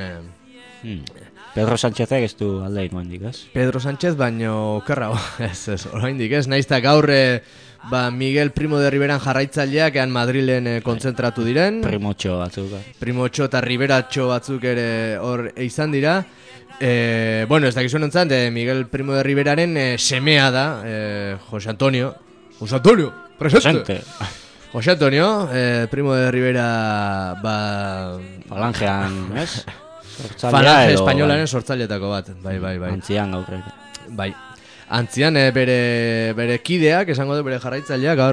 Pedro Sánchezek ez du alde egin oendik, ez? Pedro Sánchez baino kerra, ez, oraindik ez, nahiz eta gaur Miguel Primo de Riveran jarraitzaileak ean Madrilen kontzentratu diren. Primotxo batzuk. Primotxo eta Riveratxo batzuk ere hor izan dira. Bueno, ez dakizuen ontzat, Miguel Primo de Riveraren semea da, José Antonio, presente! José Antonio, Primo de Rivera, Falangean, ez? Falange espainolaren sortzailetako bat, bai. Antzian gaurrek. Bai. Antzian bere kideak, esango du bere jarraitzaileak, gaur,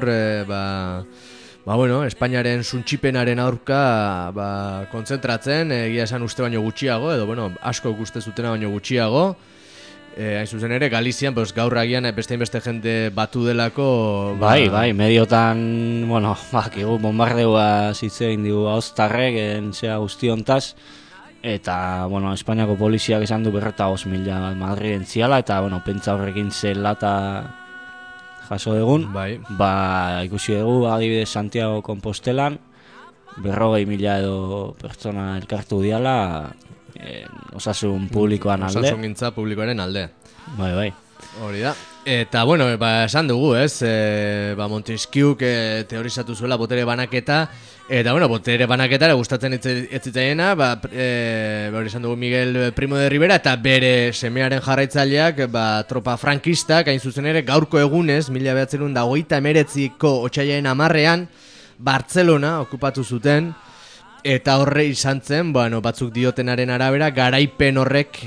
bueno, Espainiaren suntxipenaren aurka kontzentratzen, egia esan uste baino gutxiago, edo, bueno, asko ikuste zutena baino gutxiago, hain zuzen ere, Galizian, gaur agian beste jende batu delako... Bai, mediotan, bueno, bombardeua zitzein digu hauztarrek, zea guztiontaz, eta, bueno, Espainiako poliziak esan du 500.000 Madriden ziala, eta, bueno, pentsa horrekin zela eta jaso egun. Bai. Ikusi dugu, adibidez Santiago Compostelan, 40.000 edo pertsona elkartu diala, osasun publikoan alde. Osasun gintza publikoaren alde. Bai. Hori da. Eta, bueno, esan dugu, ez? Montesquieu teorizatu zuela botere banaketa, eta, bueno, botere banaketara gustatzen ez zitzaiena, hori esan dugu Miguel Primo de Rivera, eta bere semearen jarraitzaileak, tropa frankistak, hain zuzen ere, gaurko egunez, 1939ko otsailaren 10ean, Bartzelona okupatu zuten, eta horre izan zen, bueno, batzuk diotenaren arabera, garaipen horrek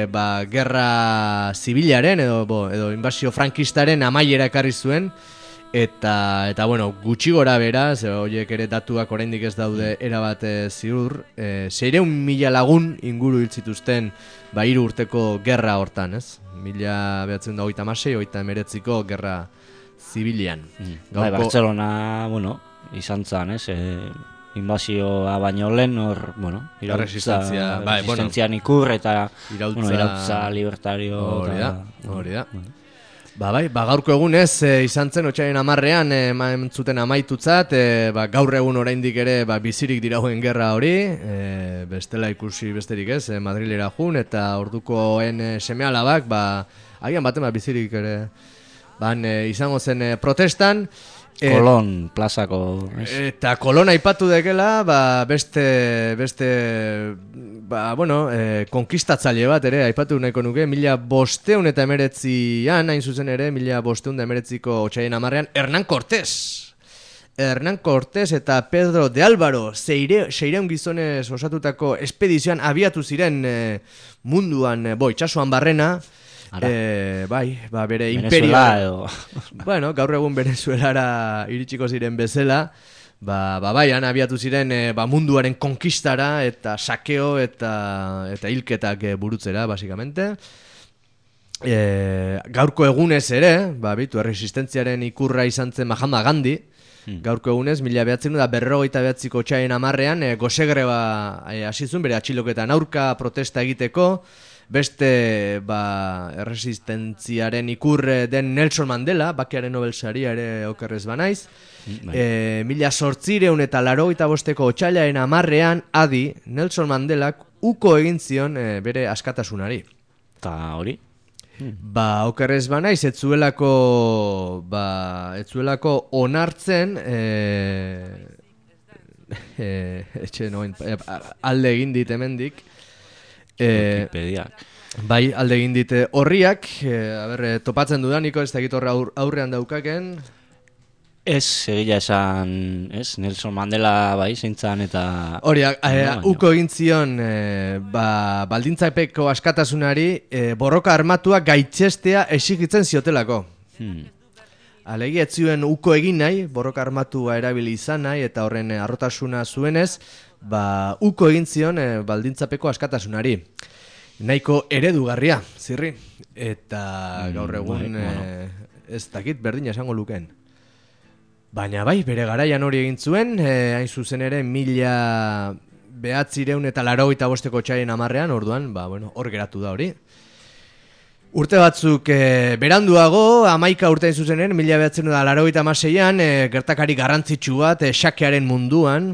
gerra zibilaren edo inbasio frankistaren amaiera ekarri zuen, eta bueno, gutxi gora bera, horiek ere datuak oraindik ez daude erabat ziur, 600.000 lagun inguru hil zituzten 3 urteko gerra hortan, ez? 1936-39ko gerra zibilian. Bai, Barcelona, bueno, izan zan, ez? Invasioa baino lehen, hor, bueno, resistentzian ikur eta irautza libertario. Hori da. Gaurko egunez izan zen otsailaren 10ean eman zuten amaitutzat, gaur egun oraindik ere bizirik dirauen gerra hori, bestela ikusi besterik ez, Madrilera jun, eta ordukoen seme-alabak, agian baten bizirik ere izango zen protestan, Kolon plazako. Eta Kolon aipatu dekela, beste konkistatzaile bat ere, aipatu nahiko nuke, 1519an, hain zuzen ere, 1519ko otsailaren 10ean, Hernán Cortés eta Pedro de Álvaro, 600 gizonez osatutako espedizioan abiatu ziren munduan, itxasuan barrena, bere imperioa bueno, gaur egun Venezuelara iritsiko ziren bezala, han abiatu ziren munduaren konkistara eta sakeo eta hilketak burutzera, basikamente. Gaurko egunez ere, resistentziaren ikurra izan zen Mahatma Gandhi, gaurko egunez, 1959ko otsailaren 10ean, gosegreba hasi zuen bere atxiloketan aurka protesta egiteko, beste erresistentziaren ikur den Nelson Mandela, bakearen Nobel saria ere okerrez banaiz, 1885ko otsailaren 10ean adi Nelson Mandelak uko egin zion bere askatasunari. Eta hori? Okerrez banaiz, ez zuelako onartzen alde egin dit hemendik, Wikipediak. Bai, alde egin dit horriak, topatzen dudaniko, ez dakit horre aurrean daukaken. Ez, egia esan, ez, Nelson Mandela bai, zeintzan eta... Horiak, uko egin zion, baldintzapeko askatasunari, borroka armatua gaitxestea exigitzen ziotelako. Alegi ez zuen uko egin nahi, borroka armatua erabili izan nahi, eta horren arrotasuna zuenez, uko egin zion baldintzapeko askatasunari. Nahiko eredugarria, zirri. Eta gaur egun, ez dakit berdina esango lukeen. Baina bai, bere garaian hori egin zuen, hain zuzen ere 1985 txaien 10ean, orduan, hor geratu da hori. Urte batzuk beranduago, 11 urte hain zuzen ere, 1986an, gertakari garrantzitsu bat, xakearen munduan,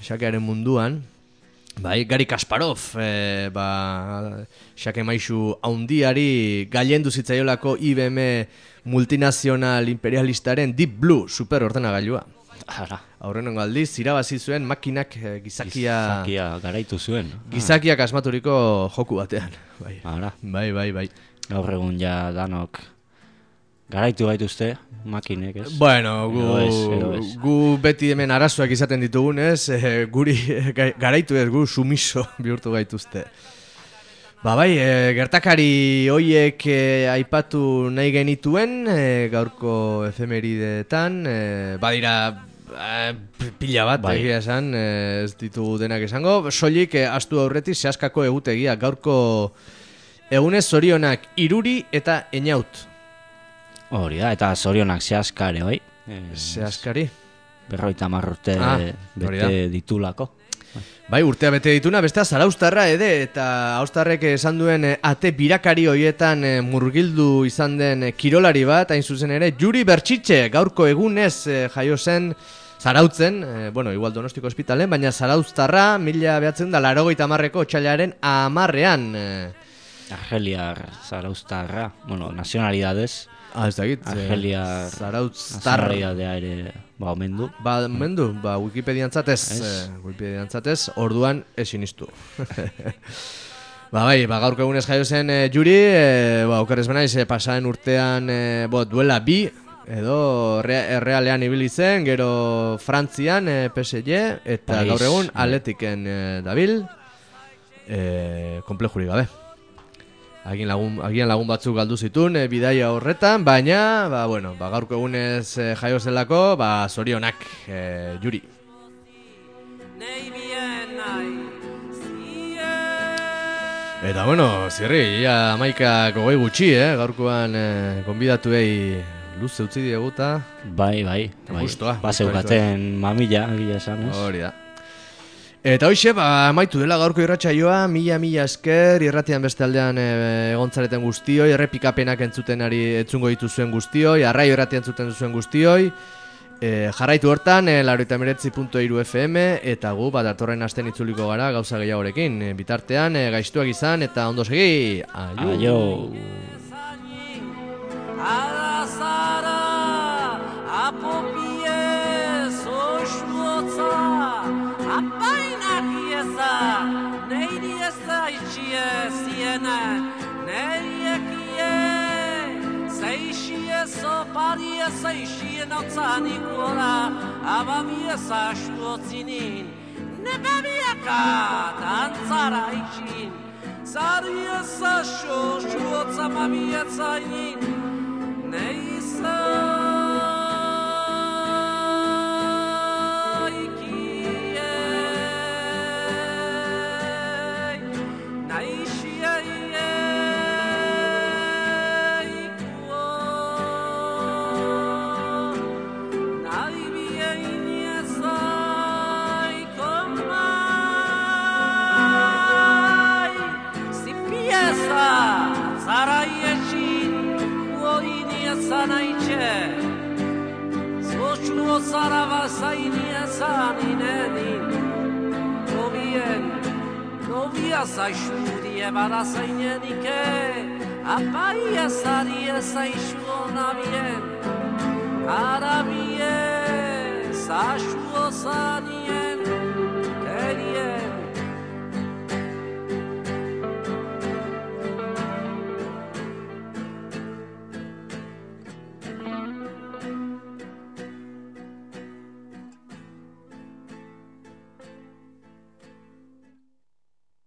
bai, Gari Kasparov, xake maisu haundiari gailendu zitzaiolako IBM multinazional imperialistaren Deep Blue super ordenagailua. Aurrenengo aldiz, irabazi zuen makinak gizakia garaitu zuen. Gizakiak asmaturiko joku batean. Bai. Gaur egun ja danok garaitu gaituzte makinek, ez? Bueno, gu beti hemen arazoak izaten ditugun, ez? Guri garaitu ez, gu sumiso bihurtu gaituzte. Bai, gertakari hoiek aipatu nahi genituen gaurko efemerideetan, badira pila bat, egia esan, ez ditugu denak esango, soilik astu aurretik zehaskako egutegia, gaurko egunez zorionak Iruri eta Eñaut. Hori da, eta zorionak zehaskare, bai? Zehaskari? 50 urte bete ditulako. Bai, urtea bete dituna, bestea Zarauztarra eta Austarrek esan duen ate birakari hoietan murgildu izan den kirolari bat, hain zuzen ere, Juri Bertxitxe, gaurko egunez jaio zen Zarautzen, igual Donostiko ospitalen, baina Zarauztarra 1980ko otsailaren 10ean. Argeliar Zarauztarra, nazionalidades. Ez dakit. Argeliar nacionalidadea ere omendu. Omendu, Wikipediantzatez, orduan ezin iztu. Gaurko egunez jaio zen Juri, okerrez benaiz, pasaren urtean duela bi, edo Errealean ibili zen, gero Frantzian, PSG, eta gaur egun Atletiken dabil, komplejuri gabe. Agian lagun batzuk galdu zituen bidaia horretan, baina gaurko egunez jaio zelako, zorionak Juri. Eta zirri, ja 11 gutxi, gaurkoan konbidatuei luze utzi dieguta. Bai, baseukaten mamila, egia esan, ez? Hori da. Eta hoxe, amaitu dela gaurko irratsaioa, mila esker, irratian beste aldean egontzareten guztioi, errepikapenak entzungo dituzuen guztioi, arraio irratian entzuten duzuen guztioi, jarraitu hortan, 89.3 FM, eta gu, datorren asten itzuliko gara gauza gehiagorekin, bitartean, gaiztuak izan, eta ondo segi, aio! Neiri eza itxie ziene, neiri ekie, zeixie zopari ezeixie nautzanik gora, ababi eza suotzinin, nebabiaka dantzara itxin, zari eza suotza mabi etzainin, neiza Zaraba zainia zaninedin, novia zaixudie bara zainenike, apaia zarie zaixu onabien, arabie zaixu ozani.